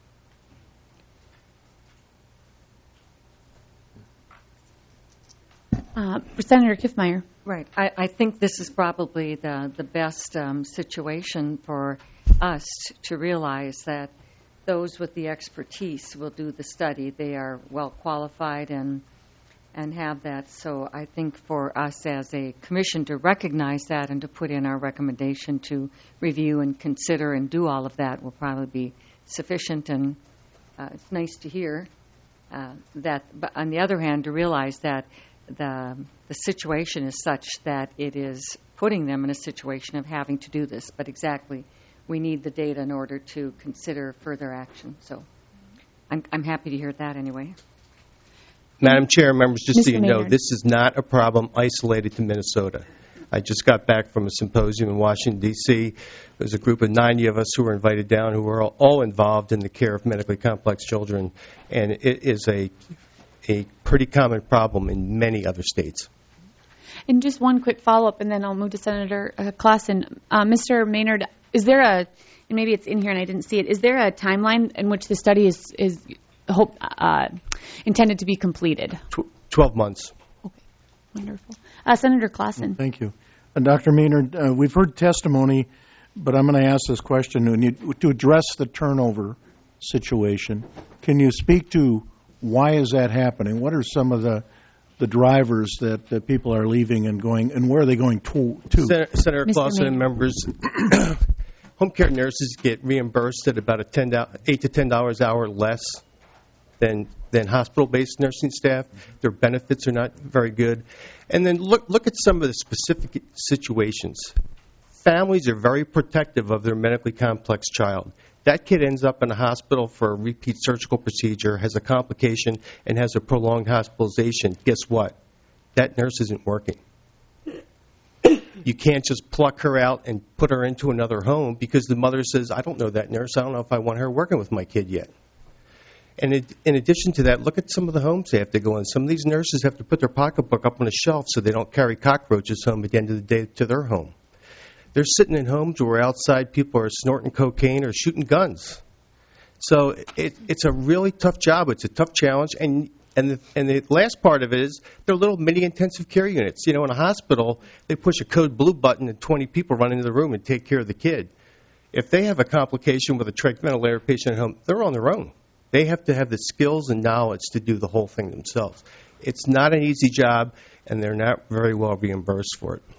Senator Kiffmeyer. Right. I think this is probably the best situation for us to realize that those with the expertise will do the study. They are well qualified and have that. So I think for us as a commission to recognize that and to put in our recommendation to review and consider and do all of that will probably be sufficient. And it's nice to hear that. But on the other hand, to realize that the situation is such that it is putting them in a situation of having to do this. But exactly, we need the data in order to consider further action. So I'm happy to hear that anyway. Madam Chair, members, just so you know, Maynard. this is not a problem isolated to Minnesota. I just got back from a symposium in Washington, D.C. There's a group of 90 of us who were invited down who were all involved in the care of medically complex children, and it is a pretty common problem in many other states. And just one quick follow-up, and then I'll move to Senator Clausen. Mr. Maynard, is there and maybe it's in here and I didn't see it, is there a timeline in which the study is intended to be completed? 12 months. Okay, wonderful. Senator Clausen. Thank you. Dr. Maynard, we've heard testimony, but I'm going to ask this question. To address the turnover situation, can you speak to why is that happening? What are some of the drivers that people are leaving and going, and where are they going to? Senator Mr. Clausen and Maynard. members, home care nurses get reimbursed at about $8 to $10 an hour less than hospital-based nursing staff. Their benefits are not very good. And then look at some of the specific situations. Families are very protective of their medically complex child. That kid ends up in a hospital for a repeat surgical procedure, has a complication, and has a prolonged hospitalization. Guess what? That nurse isn't working. You can't just pluck her out and put her into another home because the mother says, I don't know that nurse. I don't know if I want her working with my kid yet. And in addition to that, look at some of the homes they have to go in. Some of these nurses have to put their pocketbook up on a shelf so they don't carry cockroaches home at the end of the day to their home. They're sitting in homes where outside people are snorting cocaine or shooting guns. So it's a really tough job. It's a tough challenge. And the last part of it is they're little mini intensive care units. You know, in a hospital, they push a code blue button and 20 people run into the room and take care of the kid. If they have a complication with a trach ventilator patient at home, they're on their own. They have to have the skills and knowledge to do the whole thing themselves. It's not an easy job, and they're not very well reimbursed for it.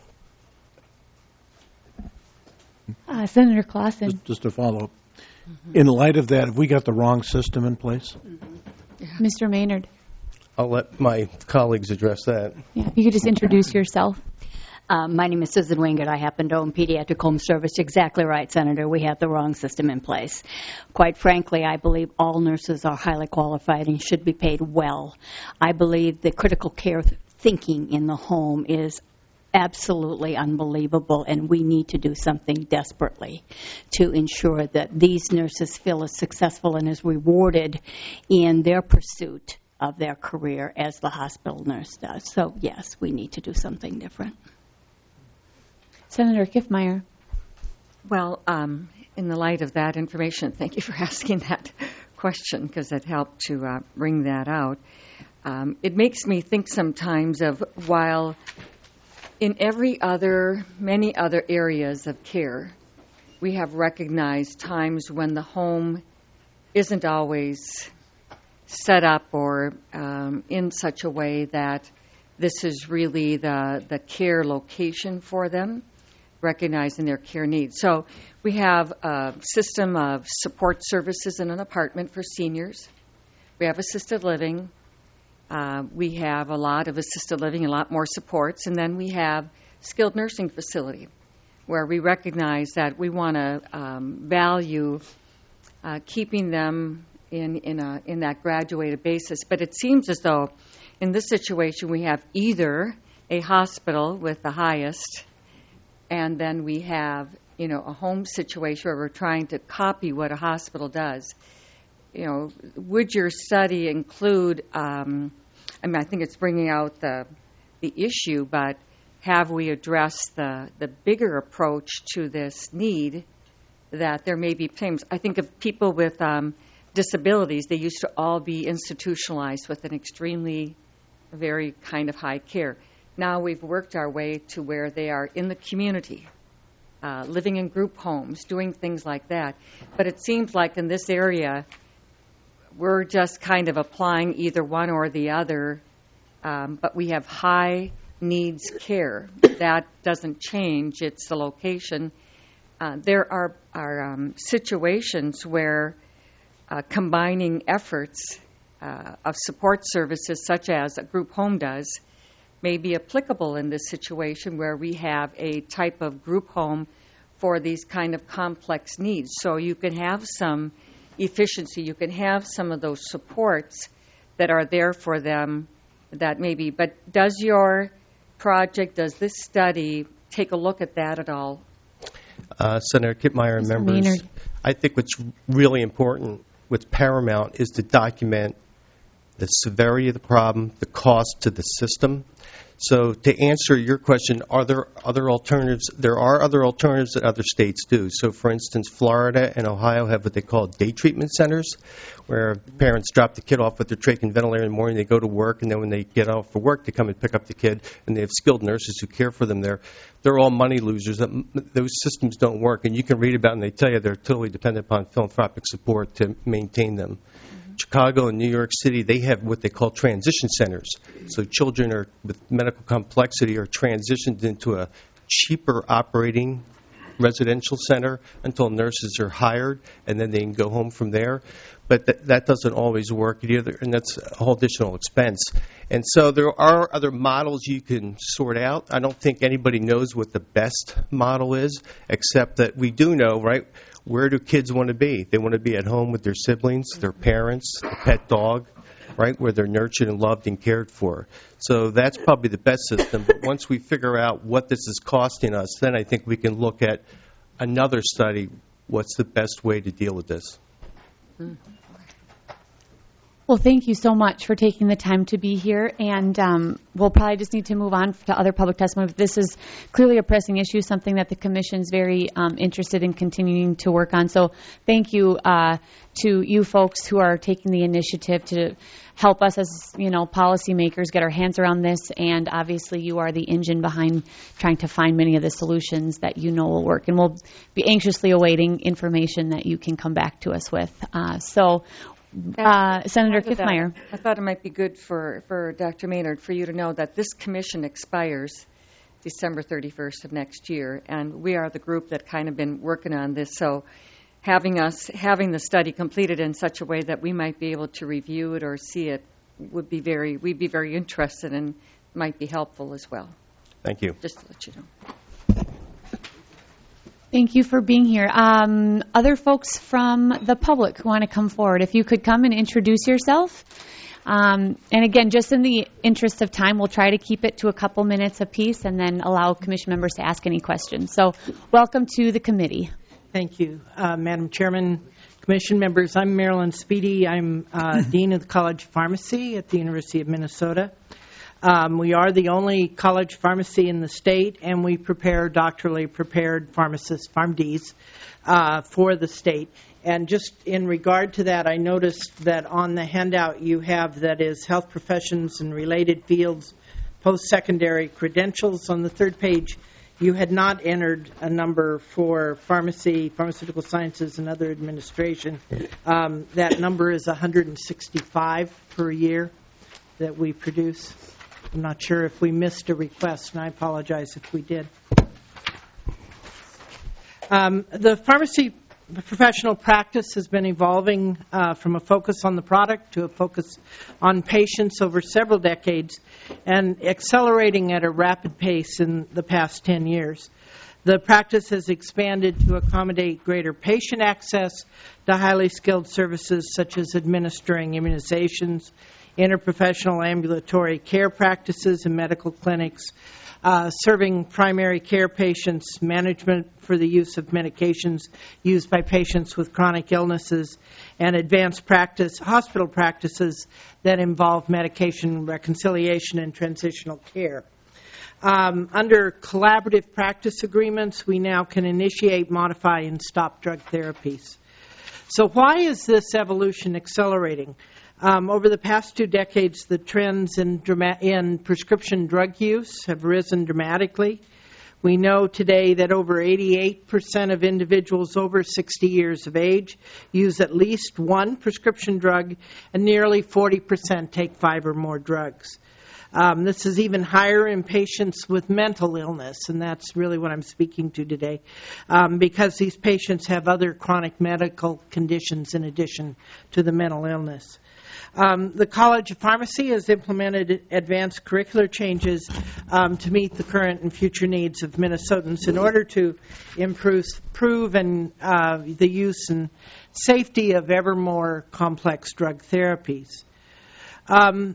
Senator Clausen. Just to follow up. In light of that, have we got the wrong system in place? Mr. Maynard. I'll let my colleagues address that. Yeah, if you could just introduce yourself. My name is Susan Wingert. I happen to own Pediatric Home Service. Exactly right, Senator. We have the wrong system in place. Quite frankly, I believe all nurses are highly qualified and should be paid well. I believe the critical care thinking in the home is absolutely unbelievable, and we need to do something desperately to ensure that these nurses feel as successful and as rewarded in their pursuit of their career as the hospital nurse does. So, yes, we need to do something different. Senator Kiffmeyer. Well, in the light of that information, thank you for asking that question because it helped to bring that out. It makes me think sometimes of while in many other areas of care, we have recognized times when the home isn't always set up or in such a way that this is really the care location for them, recognizing their care needs. So we have a system of support services in an apartment for seniors. We have assisted living. We have a lot of assisted living, a lot more supports. And then we have skilled nursing facility where we recognize that we want to value keeping them in that graduated basis. But it seems as though in this situation we have either a hospital with the highest and then we have, a home situation where we're trying to copy what a hospital does. Would your study include, I think it's bringing out the issue, but have we addressed the bigger approach to this need that there may be claims? I think of people with disabilities. They used to all be institutionalized with an extremely, very kind of high care. Now we've worked our way to where they are in the community, living in group homes, doing things like that. But it seems like in this area, we're just kind of applying either one or the other, but we have high needs care. That doesn't change. It's the location. There are situations where combining efforts of support services, such as a group home does, may be applicable in this situation where we have a type of group home for these kind of complex needs. So you can have some efficiency. You can have some of those supports that are there for them that maybe. But does your project, does this study take a look at that at all? Senator Kittmeyer and members, Maynard. I think what's really important, what's paramount, is to document the severity of the problem, the cost to the system. So to answer your question, are there other alternatives? There are other alternatives that other states do. So, for instance, Florida and Ohio have what they call day treatment centers, where parents drop the kid off with their trach and ventilator in the morning, they go to work, and then when they get off for work, they come and pick up the kid, and they have skilled nurses who care for them there. They're all money losers. Those systems don't work, and you can read about them, and they tell you they're totally dependent upon philanthropic support to maintain them. Chicago and New York City, they have what they call transition centers. So children with medical complexity are transitioned into a cheaper operating residential center until nurses are hired, and then they can go home from there. But that doesn't always work either, and that's a whole additional expense. And so there are other models you can sort out. I don't think anybody knows what the best model is, except that we do know, right, where do kids want to be? They want to be at home with their siblings, their parents, a pet dog, right, where they're nurtured and loved and cared for. So that's probably the best system. But once we figure out what this is costing us, then I think we can look at another study, what's the best way to deal with this. Well, thank you so much for taking the time to be here, and we'll probably just need to move on to other public testimony. But this is clearly a pressing issue, something that the Commission's very interested in continuing to work on. So thank you to you folks who are taking the initiative to help us as, policymakers get our hands around this, and obviously you are the engine behind trying to find many of the solutions that will work. And we'll be anxiously awaiting information that you can come back to us with. Senator Kiffmeyer. I thought it might be good for Dr. Maynard for you to know that this commission expires December 31st of next year, and we are the group that kind of been working on this. So having the study completed in such a way that we might be able to review it or see it we'd be very interested and might be helpful as well. Thank you. Just to let you know. Thank you for being here. Other folks from the public who want to come forward, if you could come and introduce yourself. And again, just in the interest of time, we'll try to keep it to a couple minutes apiece and then allow commission members to ask any questions. So welcome to the committee. Thank you, Madam Chairman, commission members. I'm Marilyn Speedy. I'm Dean of the College of Pharmacy at the University of Minnesota. We are the only college pharmacy in the state, and we prepare doctorally prepared pharmacists, PharmDs, for the state. And just in regard to that, I noticed that on the handout you have that is health professions and related fields, post-secondary credentials. On the third page, you had not entered a number for pharmacy, pharmaceutical sciences, and other administration. That number is 165 per year that we produce. I'm not sure if we missed a request, and I apologize if we did. The pharmacy professional practice has been evolving from a focus on the product to a focus on patients over several decades and accelerating at a rapid pace in the past 10 years. The practice has expanded to accommodate greater patient access to highly skilled services such as administering immunizations, interprofessional ambulatory care practices and medical clinics, serving primary care patients, management for the use of medications used by patients with chronic illnesses, and advanced hospital practices that involve medication reconciliation and transitional care. Under collaborative practice agreements, we now can initiate, modify, and stop drug therapies. So why is this evolution accelerating? Over the past 2 decades, the trends in prescription drug use have risen dramatically. We know today that over 88% of individuals over 60 years of age use at least one prescription drug, and nearly 40% take 5 or more drugs. This is even higher in patients with mental illness, and that's really what I'm speaking to today, because these patients have other chronic medical conditions in addition to the mental illness. The College of Pharmacy has implemented advanced curricular changes to meet the current and future needs of Minnesotans in order to improve the use and safety of ever more complex drug therapies.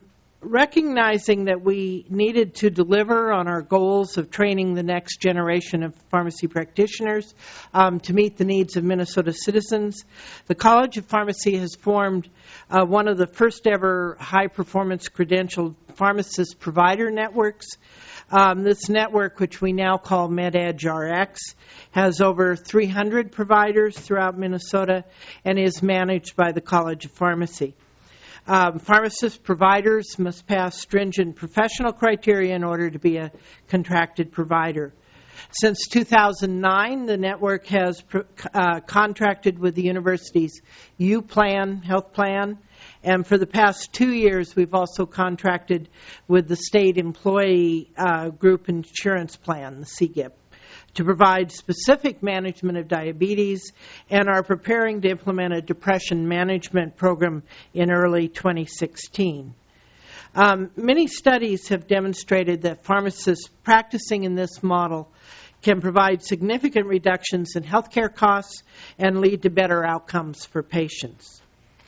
recognizing that we needed to deliver on our goals of training the next generation of pharmacy practitioners to meet the needs of Minnesota citizens, the College of Pharmacy has formed one of the first ever high-performance credentialed pharmacist provider networks. This network, which we now call MedEdge RX, has over 300 providers throughout Minnesota and is managed by the College of Pharmacy. Pharmacist providers must pass stringent professional criteria in order to be a contracted provider. Since 2009, the network has contracted with the university's U-Plan health plan, and for the past 2 years, we've also contracted with the state employee group insurance plan, the CGIP, to provide specific management of diabetes, and are preparing to implement a depression management program in early 2016. Many studies have demonstrated that pharmacists practicing in this model can provide significant reductions in healthcare costs and lead to better outcomes for patients.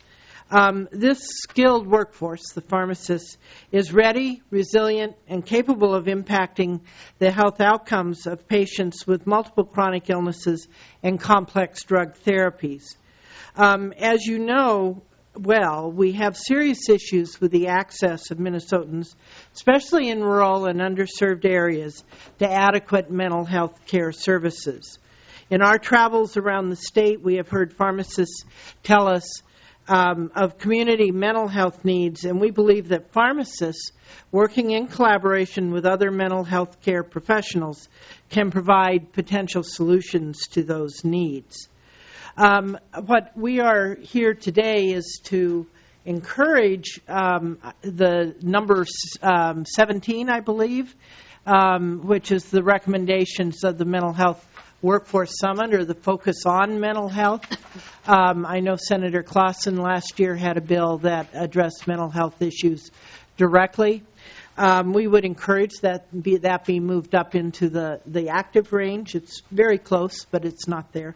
This skilled workforce, the pharmacist, is ready, resilient, and capable of impacting the health outcomes of patients with multiple chronic illnesses and complex drug therapies. As you know well, we have serious issues with the access of Minnesotans, especially in rural and underserved areas, to adequate mental health care services. In our travels around the state, we have heard pharmacists tell us of community mental health needs, and we believe that pharmacists working in collaboration with other mental health care professionals can provide potential solutions to those needs. What we are here today is to encourage the number 17, I believe, which is the recommendations of the Mental Health Workforce Summit, or the focus on mental health. I know Senator Clausen last year had a bill that addressed mental health issues directly. We would encourage that be moved up into the active range. It's very close, but it's not there.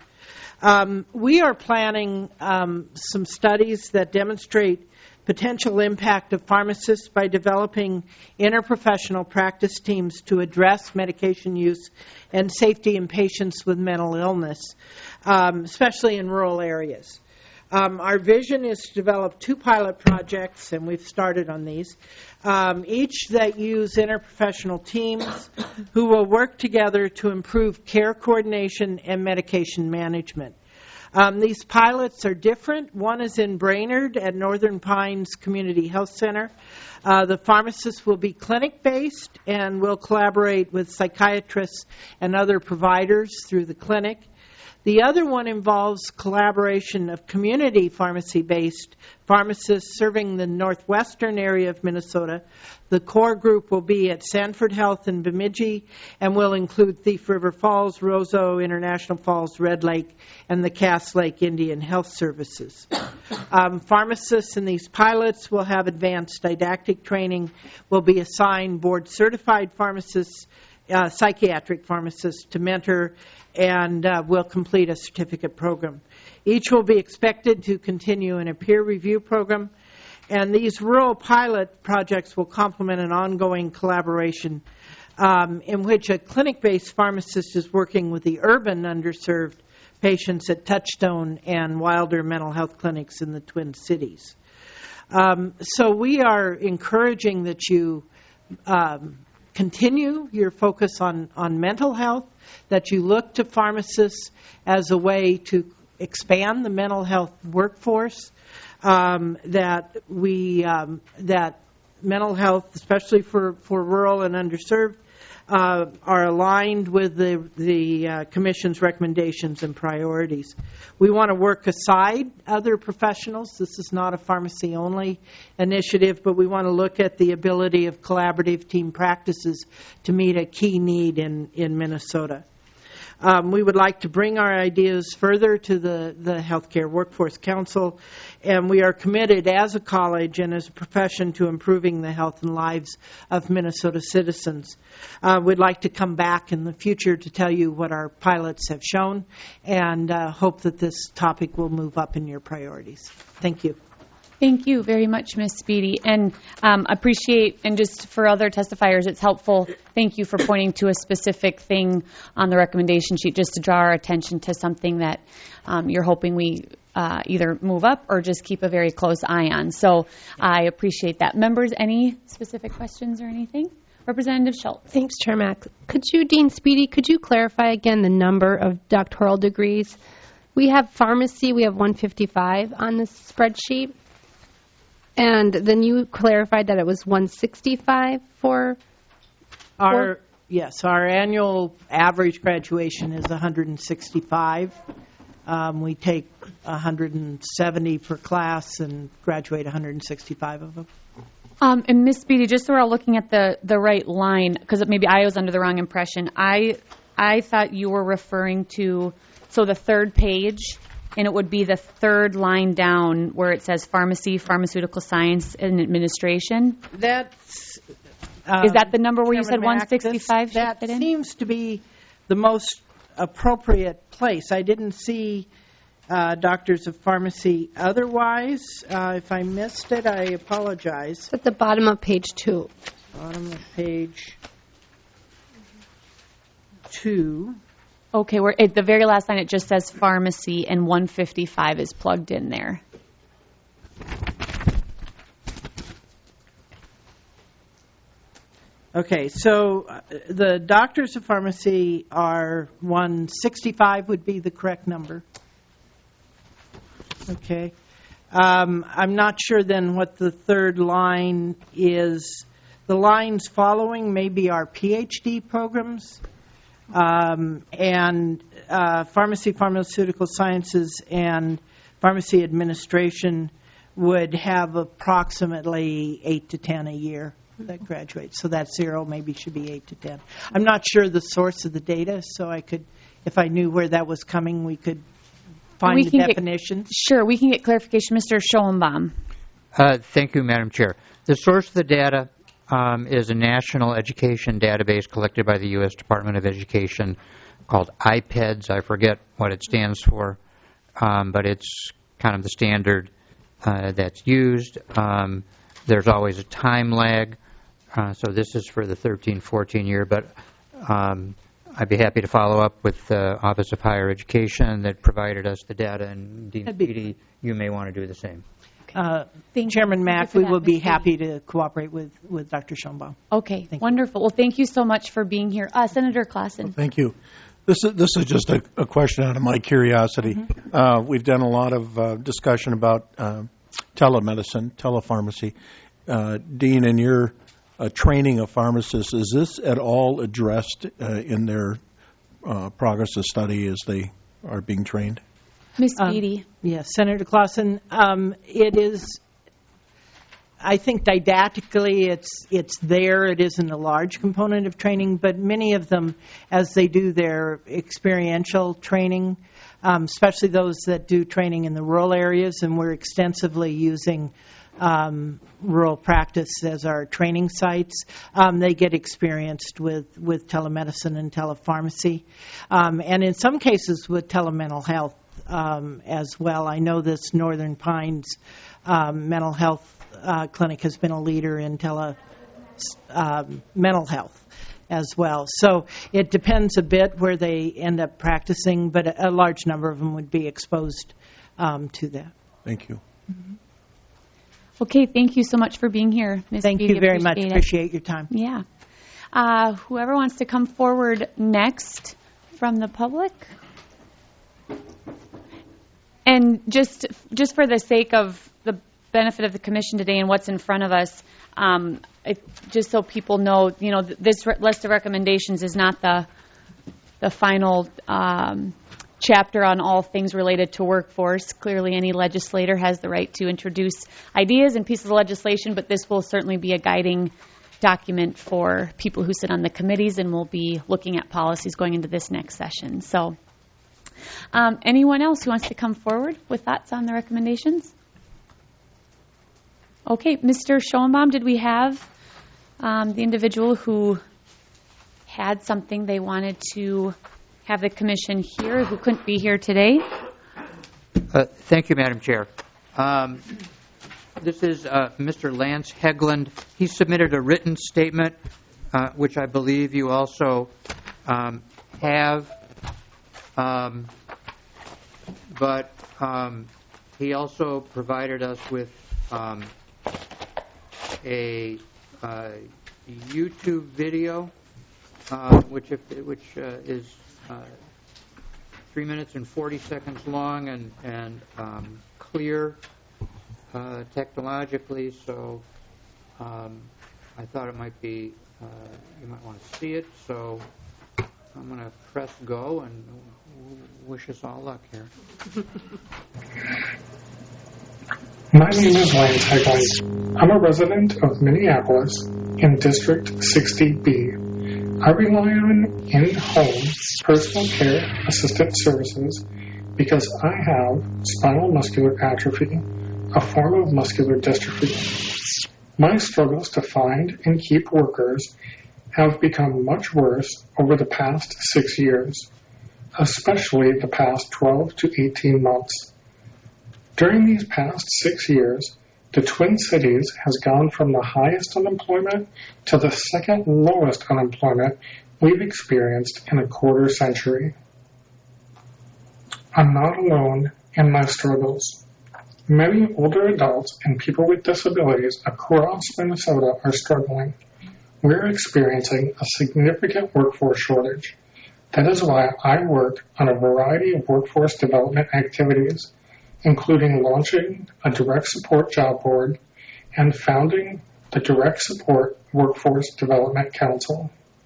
We are planning some studies that demonstrate potential impact of pharmacists by developing interprofessional practice teams to address medication use and safety in patients with mental illness, especially in rural areas. Our vision is to develop 2 pilot projects, and we've started on these, each that use interprofessional teams who will work together to improve care coordination and medication management. These pilots are different. One is in Brainerd at Northern Pines Community Health Center. The pharmacists will be clinic-based and will collaborate with psychiatrists and other providers through the clinic. The other one involves collaboration of community pharmacy-based pharmacists serving the northwestern area of Minnesota. The core group will be at Sanford Health in Bemidji and will include Thief River Falls, Roseau, International Falls, Red Lake, and the Cass Lake Indian Health Services. Pharmacists in these pilots will have advanced didactic training, will be assigned board-certified pharmacists, psychiatric pharmacists to mentor, and will complete a certificate program. Each will be expected to continue in a peer review program, and these rural pilot projects will complement an ongoing collaboration in which a clinic-based pharmacist is working with the urban underserved patients at Touchstone and Wilder mental health clinics in the Twin Cities. So we are encouraging that you continue your focus on mental health, that you look to pharmacists as a way to expand the mental health workforce, that mental health, especially for rural and underserved, are aligned with the Commission's recommendations and priorities. We want to work aside other professionals. This is not a pharmacy-only initiative, but we want to look at the ability of collaborative team practices to meet a key need in Minnesota. We would like to bring our ideas further to the Healthcare Workforce Council, and we are committed as a college and as a profession to improving the health and lives of Minnesota citizens. We'd like to come back in the future to tell you what our pilots have shown, and hope that this topic will move up in your priorities. Thank you. Thank you very much, Ms. Speedy, and appreciate, and just for other testifiers, it's helpful. Thank you for pointing to a specific thing on the recommendation sheet just to draw our attention to something that you're hoping we either move up or just keep a very close eye on. So I appreciate that. Members, any specific questions or anything? Representative Schultz. Thanks, Chair Mack. Dean Speedy, could you clarify again the number of doctoral degrees? We have pharmacy, we have 155 on this spreadsheet. And then you clarified that it was 165 for? Our annual average graduation is 165. We take 170 per class and graduate 165 of them. And Ms. Speedy, just so we're all looking at the right line, because maybe I was under the wrong impression, I thought you were referring to, so the third page, and it would be the third line down where it says pharmacy, pharmaceutical science, and administration. That's is that the number where you said Mack, 165? That seems to be the most appropriate place. I didn't see doctors of pharmacy otherwise. If I missed it, I apologize. At the bottom of page 2. Bottom of page 2. Okay, at the very last line it just says pharmacy and 155 is plugged in there. Okay, so the doctors of pharmacy are 165 would be the correct number. Okay. I'm not sure then what the third line is. The lines following maybe our PhD programs. And pharmacy, pharmaceutical sciences, and pharmacy administration would have approximately 8 to 10 a year that graduate. So that 0 maybe should be 8 to 10. I'm not sure the source of the data, so I could, if I knew where that was coming, we could find the definitions. Sure, we can get clarification. Mr. Schoenbaum. Thank you, Madam Chair. The source of the data is a national education database collected by the U.S. Department of Education called IPEDS. I forget what it stands for, but it's kind of the standard that's used. There's always a time lag, so this is for the 13-14 year, but I'd be happy to follow up with the Office of Higher Education that provided us the data, and Dean Speedy, you may want to do the same. Chairman Mack, we will be happy to cooperate with Dr. Schoenbaum. Okay, wonderful. Well, thank you so much for being here. Senator Claassen. Well, thank you. This is just a question out of my curiosity. Mm-hmm. We've done a lot of discussion about telemedicine, telepharmacy. Dean, in your training of pharmacists, is this at all addressed in their progress of study as they are being trained? Ms. Speedy. Yes, Senator Claassen. It is, I think didactically it's there. It isn't a large component of training, but many of them, as they do their experiential training, especially those that do training in the rural areas, and we're extensively using rural practice as our training sites, they get experienced with telemedicine and telepharmacy, and in some cases with telemental health. As well. I know this Northern Pines mental health clinic has been a leader in mental health as well. So it depends a bit where they end up practicing, but a large number of them would be exposed to that. Thank you. Mm-hmm. Okay, thank you so much for being here, Ms. Thank you very much. Appreciate your time. Yeah. Whoever wants to come forward next from the public? And just for the sake of the benefit of the commission today and what's in front of us, just so people know, this list of recommendations is not the final chapter on all things related to workforce. Clearly, any legislator has the right to introduce ideas and pieces of legislation, but this will certainly be a guiding document for people who sit on the committees, and we'll be looking at policies going into this next session. So. Anyone else who wants to come forward with thoughts on the recommendations? Okay, Mr. Schoenbaum, did we have the individual who had something they wanted to have the commission hear who couldn't be here today? Thank you, Madam Chair. This is Mr. Lance Hegland. He submitted a written statement, which I believe you also have. But he also provided us with a YouTube video, which is 3 minutes and 40 seconds long and clear technologically. So I thought it might be you might want to see it. So I'm going to press go and wish us all luck here. My name is Lance Hegland. I'm a resident of Minneapolis in District 60B. I rely on in-home personal care assistant services because I have spinal muscular atrophy, a form of muscular dystrophy. My struggles to find and keep workers have become much worse over the past 6 years, especially the past 12 to 18 months. During these past 6 years, the Twin Cities has gone from the highest unemployment to the second lowest unemployment we've experienced in a quarter century. I'm not alone in my struggles. Many older adults and people with disabilities across Minnesota are struggling. We're experiencing a significant workforce shortage. That is why I work on a variety of workforce development activities, including launching a direct support job board and founding the Direct Support Workforce Development Council.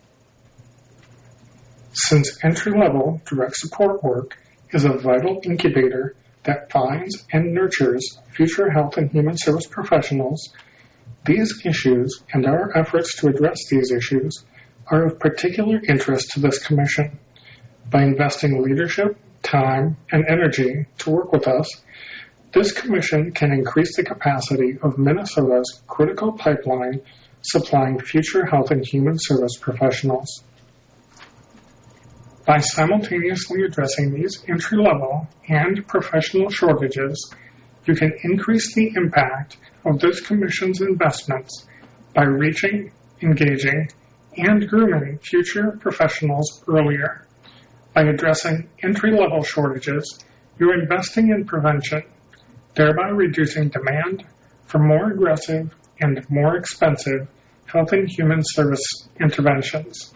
Since entry-level direct support work is a vital incubator that finds and nurtures future health and human service professionals, these issues and our efforts to address these issues are of particular interest to this Commission. By investing leadership, time, and energy to work with us, this Commission can increase the capacity of Minnesota's critical pipeline supplying future health and human service professionals. By simultaneously addressing these entry-level and professional shortages, you can increase the impact of this Commission's investments by reaching, engaging, and grooming future professionals earlier. By addressing entry-level shortages, you're investing in prevention, thereby reducing demand for more aggressive and more expensive health and human service interventions.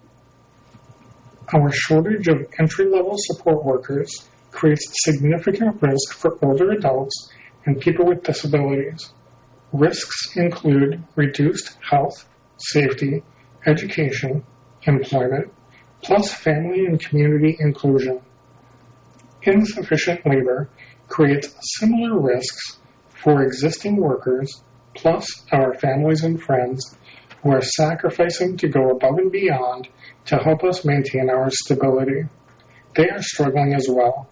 Our shortage of entry-level support workers creates significant risk for older adults and people with disabilities. Risks include reduced health, safety, education, employment, plus family and community inclusion. Insufficient labor creates similar risks for existing workers, plus our families and friends who are sacrificing to go above and beyond to help us maintain our stability. They are struggling as well.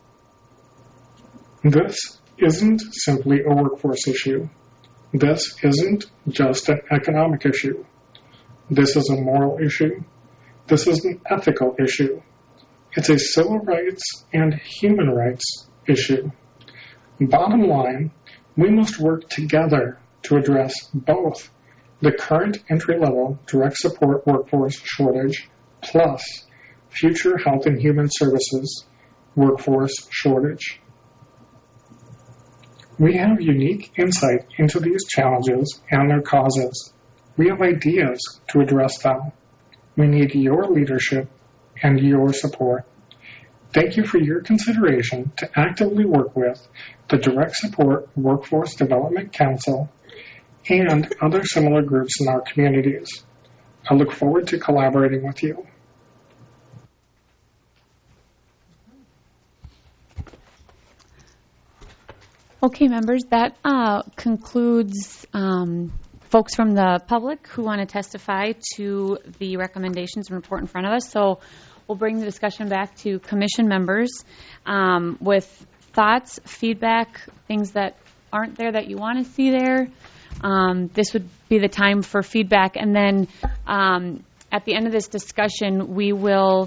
This isn't simply a workforce issue. This isn't just an economic issue. This is a moral issue. This is an ethical issue. It's a civil rights and human rights issue. Bottom line, we must work together to address both the current entry-level direct support workforce shortage plus future health and human services workforce shortage. We have unique insight into these challenges and their causes. We have ideas to address them. We need your leadership and your support. Thank you for your consideration to actively work with the Direct Support Workforce Development Council and other similar groups in our communities. I look forward to collaborating with you. Okay, members, that concludes folks from the public who want to testify to the recommendations and report in front of us. So we'll bring the discussion back to commission members with thoughts, feedback, things that aren't there that you want to see there. This would be the time for feedback. And then at the end of this discussion, we will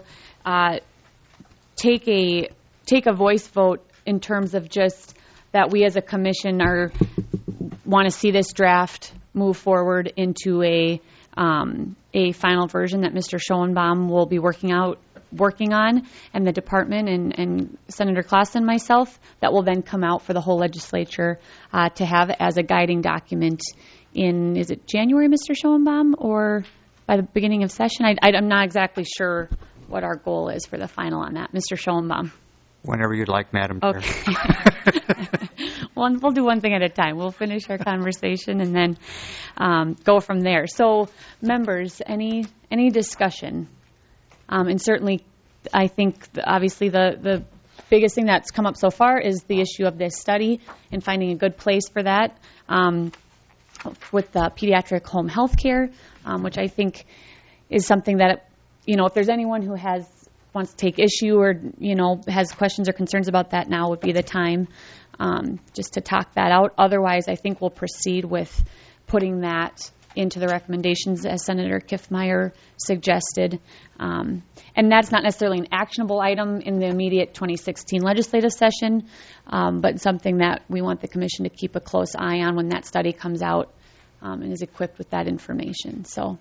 take a voice vote in terms of just that we as a commission are want to see this draft move forward into a final version that Mr. Schoenbaum will be working on, and the department and Senator Clausen and myself, that will then come out for the whole legislature to have as a guiding document in, is it January, Mr. Schoenbaum, or by the beginning of session? I'm not exactly sure what our goal is for the final on that. Mr. Schoenbaum. Whenever you'd like, Madam Chair. Okay. We'll do one thing at a time. We'll finish our conversation and then go from there. So, members, any discussion? And certainly, I think, obviously, the biggest thing that's come up so far is the issue of this study and finding a good place for that with the pediatric home health care, which I think is something that, if there's anyone who wants to take issue or, has questions or concerns about that, now would be the time just to talk that out. Otherwise, I think we'll proceed with putting that into the recommendations as Senator Kiffmeyer suggested. And that's not necessarily an actionable item in the immediate 2016 legislative session, but something that we want the Commission to keep a close eye on when that study comes out and is equipped with that information. So,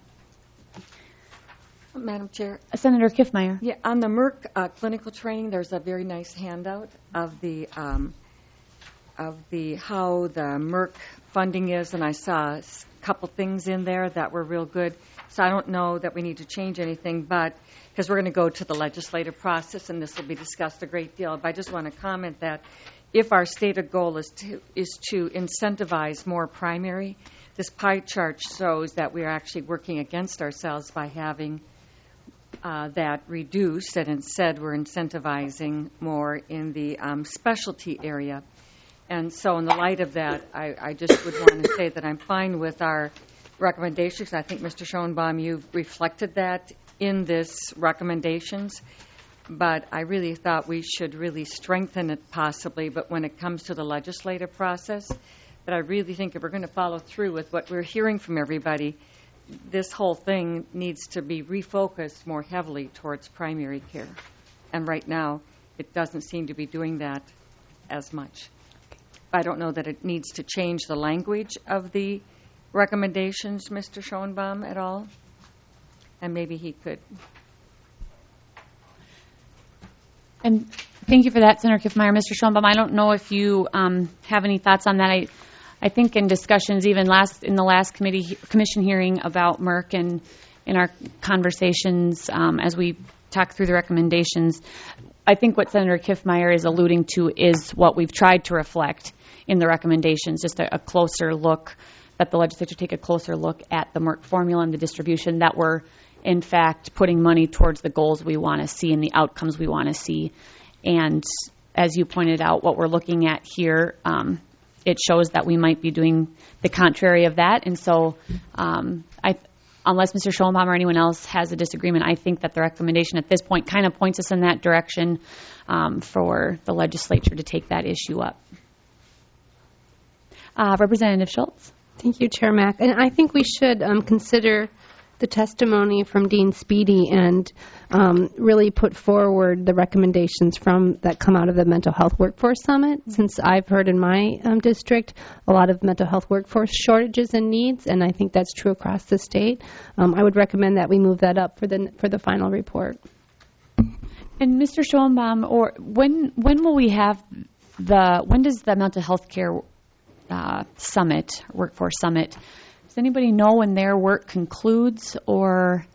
Madam Chair. Senator Kiffmeyer. Yeah, on the Merck clinical training, there's a very nice handout of the how the Merck funding is, and I saw a couple things in there that were real good. So I don't know that we need to change anything, but because we're going to go to the legislative process, and this will be discussed a great deal. But I just want to comment that if our stated goal is to incentivize more primary, this pie chart shows that we are actually working against ourselves by having that reduced, and instead we're incentivizing more in the specialty area. And so in the light of that, I just would want to say that I'm fine with our recommendations. I think, Mr. Schoenbaum, you've reflected that in this recommendations, but I really thought we should really strengthen it possibly, but when it comes to the legislative process, that I really think if we're going to follow through with what we're hearing from everybody, this whole thing needs to be refocused more heavily towards primary care. And right now, it doesn't seem to be doing that as much. I don't know that it needs to change the language of the recommendations, Mr. Schoenbaum, at all. And maybe he could. And thank you for that, Senator Kiffmeyer. Mr. Schoenbaum, I don't know if you have any thoughts on that. I think in discussions, even in the last commission hearing about Merck and in our conversations as we talk through the recommendations, I think what Senator Kiffmeyer is alluding to is what we've tried to reflect in the recommendations, just a closer look, that the legislature take a closer look at the Merck formula and the distribution, that we're, in fact, putting money towards the goals we want to see and the outcomes we want to see. And as you pointed out, what we're looking at here, it shows that we might be doing the contrary of that. And so unless Mr. Schoenbaum or anyone else has a disagreement, I think that the recommendation at this point kind of points us in that direction for the legislature to take that issue up. Representative Schultz. Thank you, Chair Mack. And I think we should consider the testimony from Dean Speedy and really put forward the recommendations that come out of the Mental Health Workforce Summit, since I've heard in my district a lot of mental health workforce shortages and needs, and I think that's true across the state. I would recommend that we move that up for the final report. And Mr. Schoenbaum, or when will we have when does the Mental Health Care Summit, Workforce Summit, does anybody know when their work concludes, or?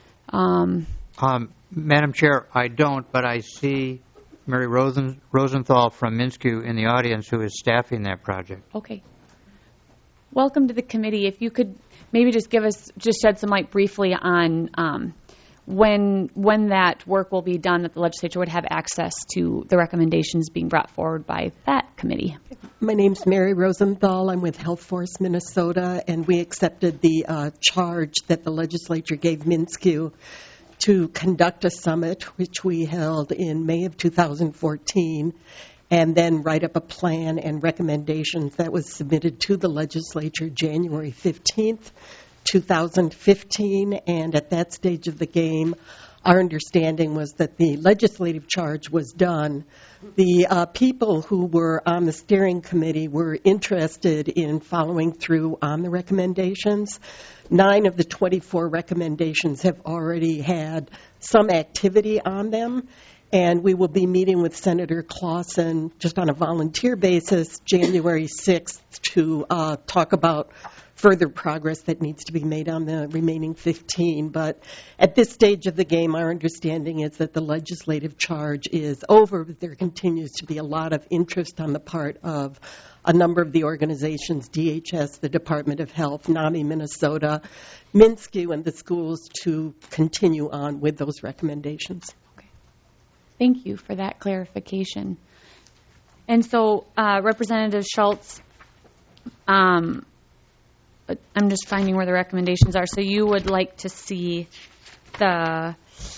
Madam Chair, I don't, but I see Mary Rosenthal from Minskew in the audience, who is staffing that project. Okay. Welcome to the committee. If you could maybe just shed some light briefly on when that work will be done, that the legislature would have access to the recommendations being brought forward by that committee. My name's Mary Rosenthal. I'm with Health Force Minnesota, and we accepted the charge that the legislature gave Minskew to conduct a summit, which we held in May of 2014, and then write up a plan and recommendations that was submitted to the legislature January 15th, 2015. And at that stage of the game, our understanding was that the legislative charge was done. The people who were on the steering committee were interested in following through on the recommendations. 9 of the 24 recommendations have already had some activity on them, and we will be meeting with Senator Clausen just on a volunteer basis January 6th to talk about further progress that needs to be made on the remaining 15. But at this stage of the game, our understanding is that the legislative charge is over, but there continues to be a lot of interest on the part of a number of the organizations, DHS, the Department of Health, NAMI Minnesota, MnSCU, and the schools to continue on with those recommendations. Okay. Thank you for that clarification. And so, Representative Schultz, I'm just finding where the recommendations are. So you would like to see the,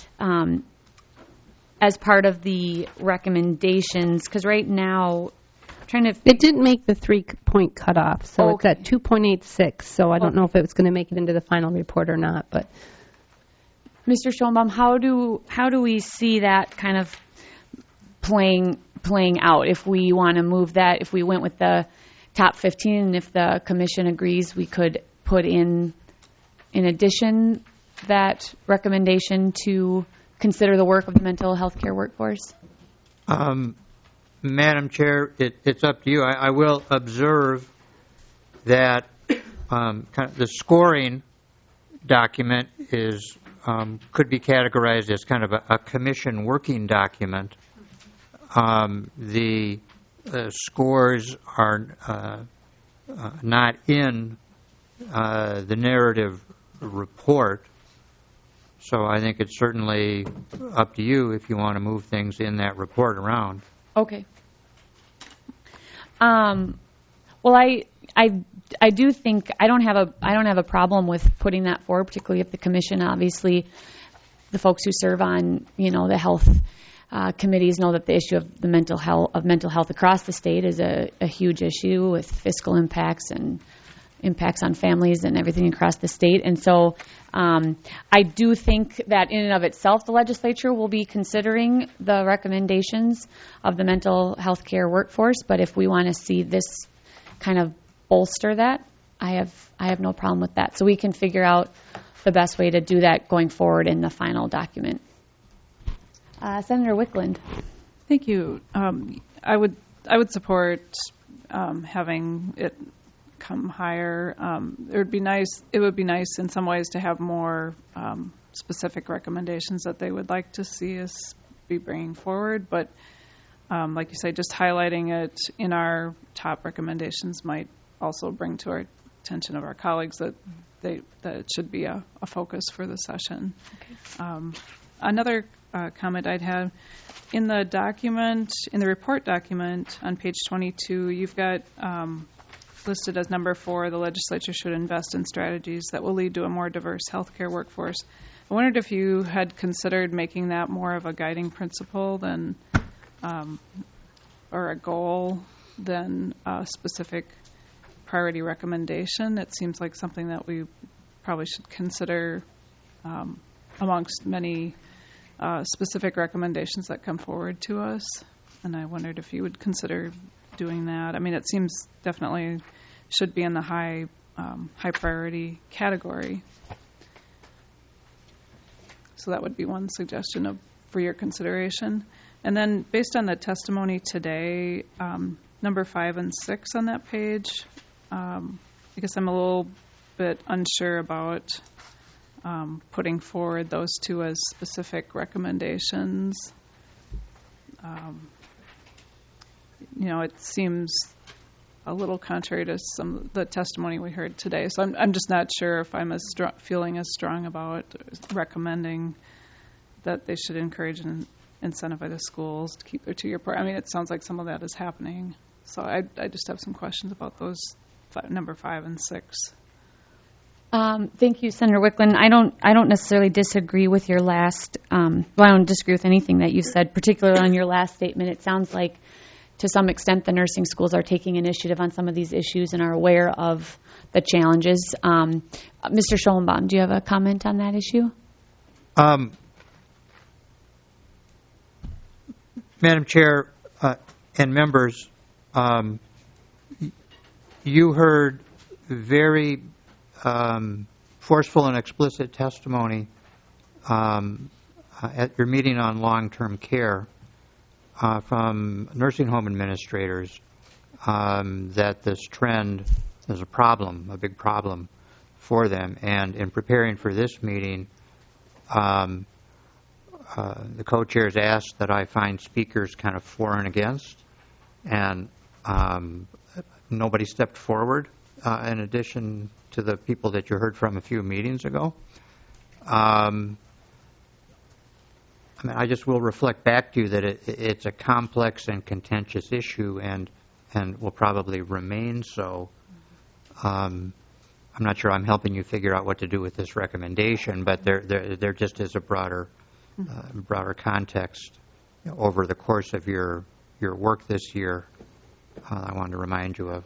as part of the recommendations, because right now, it didn't make the 3-point cutoff, so okay. It's at 2.86. So I don't know if it was going to make it into the final report or not. But Mr. Schoenbaum, how do we see that kind of playing out? If we want to move that, if we went with the top 15, and if the commission agrees, we could put in addition, that recommendation to consider the work of the mental health care workforce? Madam Chair, it's up to you. I will observe that kind of the scoring document is could be categorized as kind of a commission working document. The scores are not in the narrative report, so I think it's certainly up to you if you want to move things in that report around. Okay. Well, I do think I don't have a problem with putting that forward, particularly if the commission, obviously, the folks who serve on the health committees know that the issue of the mental health across the state is a huge issue with fiscal impacts and impacts on families and everything across the state. And so I do think that in and of itself, the legislature will be considering the recommendations of the mental health care workforce. But if we want to see this kind of bolster that, I have no problem with that. So we can figure out the best way to do that going forward in the final document. Senator Wickland. Thank you. I would support having it come higher. It would be nice in some ways to have more specific recommendations that they would like to see us be bringing forward. But like you say, just highlighting it in our top recommendations might also bring to our attention of our colleagues that it should be a focus for the session. Okay. Another comment I'd have, in the document, in the report document on page 22, you've got listed as number 4, the legislature should invest in strategies that will lead to a more diverse healthcare workforce. I wondered if you had considered making that more of a guiding principle than, or a goal than a specific priority recommendation. It seems like something that we probably should consider amongst many specific recommendations that come forward to us. And I wondered if you would consider doing that. I mean, it seems definitely should be in the high priority category. So that would be one suggestion for your consideration. And then based on the testimony today, number 5 and 6 on that page, I guess I'm a little bit unsure about putting forward those two as specific recommendations. It seems a little contrary to some of the testimony we heard today. So I'm just not sure if I'm feeling as strong about recommending that they should encourage and incentivize the schools to keep their 2-year program. I mean, it sounds like some of that is happening. So I just have some questions about those number 5 and 6. Thank you, Senator Wickland. I don't necessarily disagree with your last. I don't disagree with anything that you said, particularly on your last statement. It sounds like, to some extent, the nursing schools are taking initiative on some of these issues and are aware of the challenges. Mr. Schoenbaum, do you have a comment on that issue? Madam Chair and members, you heard very forceful and explicit testimony at your meeting on long-term care from nursing home administrators that this trend is a problem, a big problem for them. And in preparing for this meeting, the co-chairs asked that I find speakers kind of for and against, and nobody stepped forward in addition to the people that you heard from a few meetings ago. I mean, I just will reflect back to you that it's a complex and contentious issue and will probably remain so. I'm not sure I'm helping you figure out what to do with this recommendation, but there just is a broader context over the course of your work this year. I wanted to remind you of.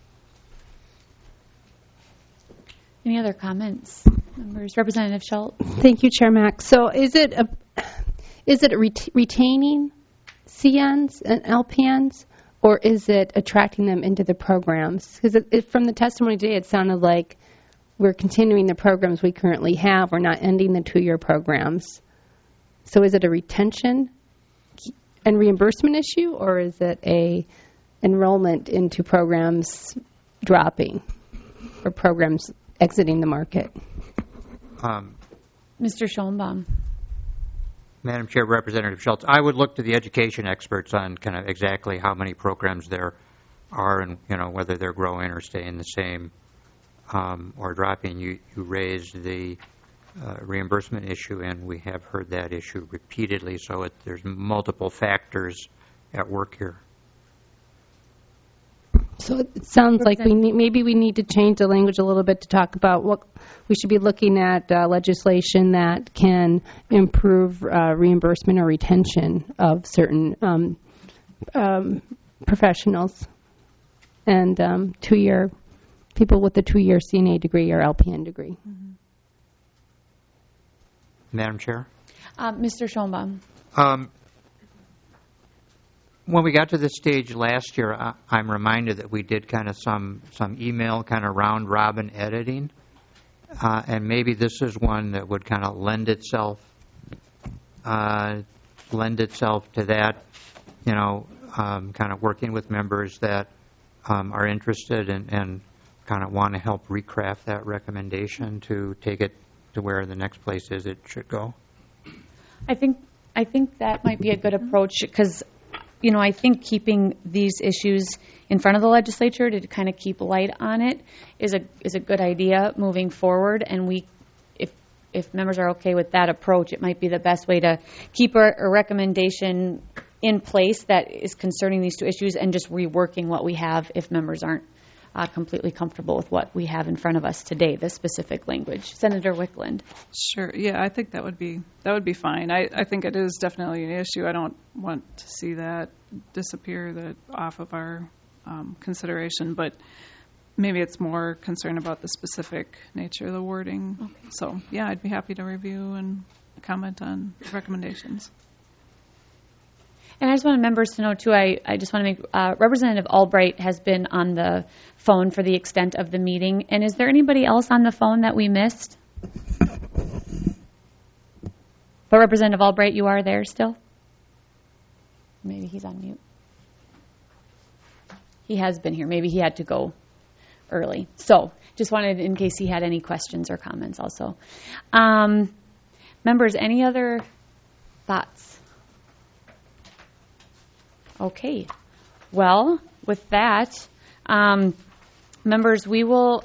Any other comments, members? Representative Schultz. Thank you, Chair Mack. So is it retaining CNs and LPNs, or is it attracting them into the programs? Because from the testimony today, it sounded like we're continuing the programs we currently have. We're not ending the 2-year programs. So is it a retention and reimbursement issue, or is it a enrollment into programs dropping or programs exiting the market? Mr. Schoenbaum. Madam Chair, Representative Schultz, I would look to the education experts on kind of exactly how many programs there are and, whether they're growing or staying the same or dropping. You raised the reimbursement issue, and we have heard that issue repeatedly, so there's multiple factors at work here. So it sounds like maybe we need to change the language a little bit to talk about what we should be looking at legislation that can improve reimbursement or retention of certain professionals and 2-year people with a 2-year CNA degree or LPN degree. Mm-hmm. Madam Chair? Mr. Schoenbaum. When we got to this stage last year, I'm reminded that we did kind of some email kind of round-robin editing, and maybe this is one that would kind of lend itself to that, kind of working with members that are interested and kind of want to help recraft that recommendation to take it to where the next place is it should go. I think that might be a good approach because I think keeping these issues in front of the legislature to kind of keep light on it is a good idea moving forward. And if members are okay with that approach, it might be the best way to keep a recommendation in place that is concerning these two issues and just reworking what we have if members aren't completely comfortable with what we have in front of us today, the specific language. Senator Wickland. Sure. Yeah, I think that would be fine. I think it is definitely an issue. I don't want to see that disappear off of our consideration, but maybe it's more concerned about the specific nature of the wording. Okay. So, yeah, I'd be happy to review and comment on recommendations. And I just want members to know, too, I just want to make Representative Albright has been on the phone for the extent of the meeting. And is there anybody else on the phone that we missed? But Representative Albright, you are there still? Maybe he's on mute. He has been here. Maybe he had to go early. So just wanted, in case he had any questions or comments also. Members, any other thoughts? Okay. Well, with that, members, we will,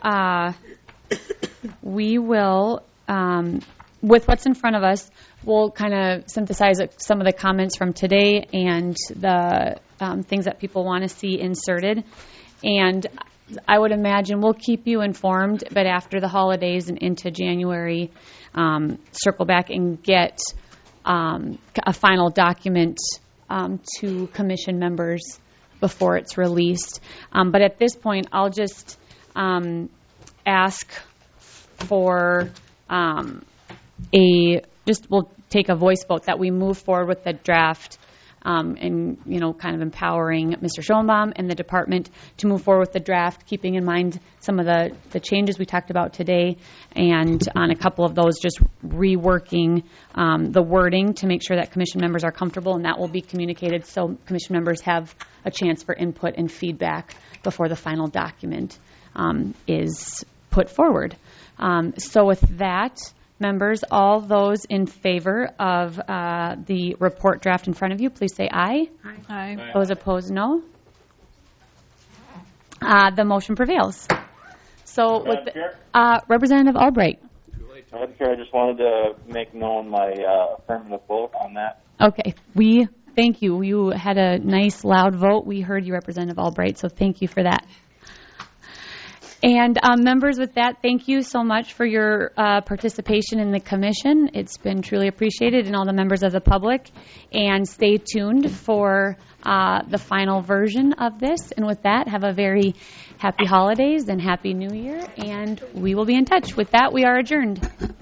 with what's in front of us, we'll kind of synthesize some of the comments from today and the things that people want to see inserted. And I would imagine we'll keep you informed, but after the holidays and into January, circle back and get a final document to commission members before it's released. But at this point, I'll just ask for we'll take a voice vote that we move forward with the draft and, kind of empowering Mr. Schoenbaum and the department to move forward with the draft, keeping in mind some of the changes we talked about today, and on a couple of those, just reworking the wording to make sure that commission members are comfortable, and that will be communicated so commission members have a chance for input and feedback before the final document is put forward. So with that, members, all those in favor of the report draft in front of you, please say aye. Aye. Those opposed, no. The motion prevails. So, with Representative Albright. Madam Chair, I just wanted to make known my affirmative vote on that. Okay, we thank you. You had a nice, loud vote. We heard you, Representative Albright, so thank you for that. And members, with that, thank you so much for your participation in the commission. It's been truly appreciated, and all the members of the public. And stay tuned for the final version of this. And with that, have a very happy holidays and happy New Year, and we will be in touch. With that, we are adjourned.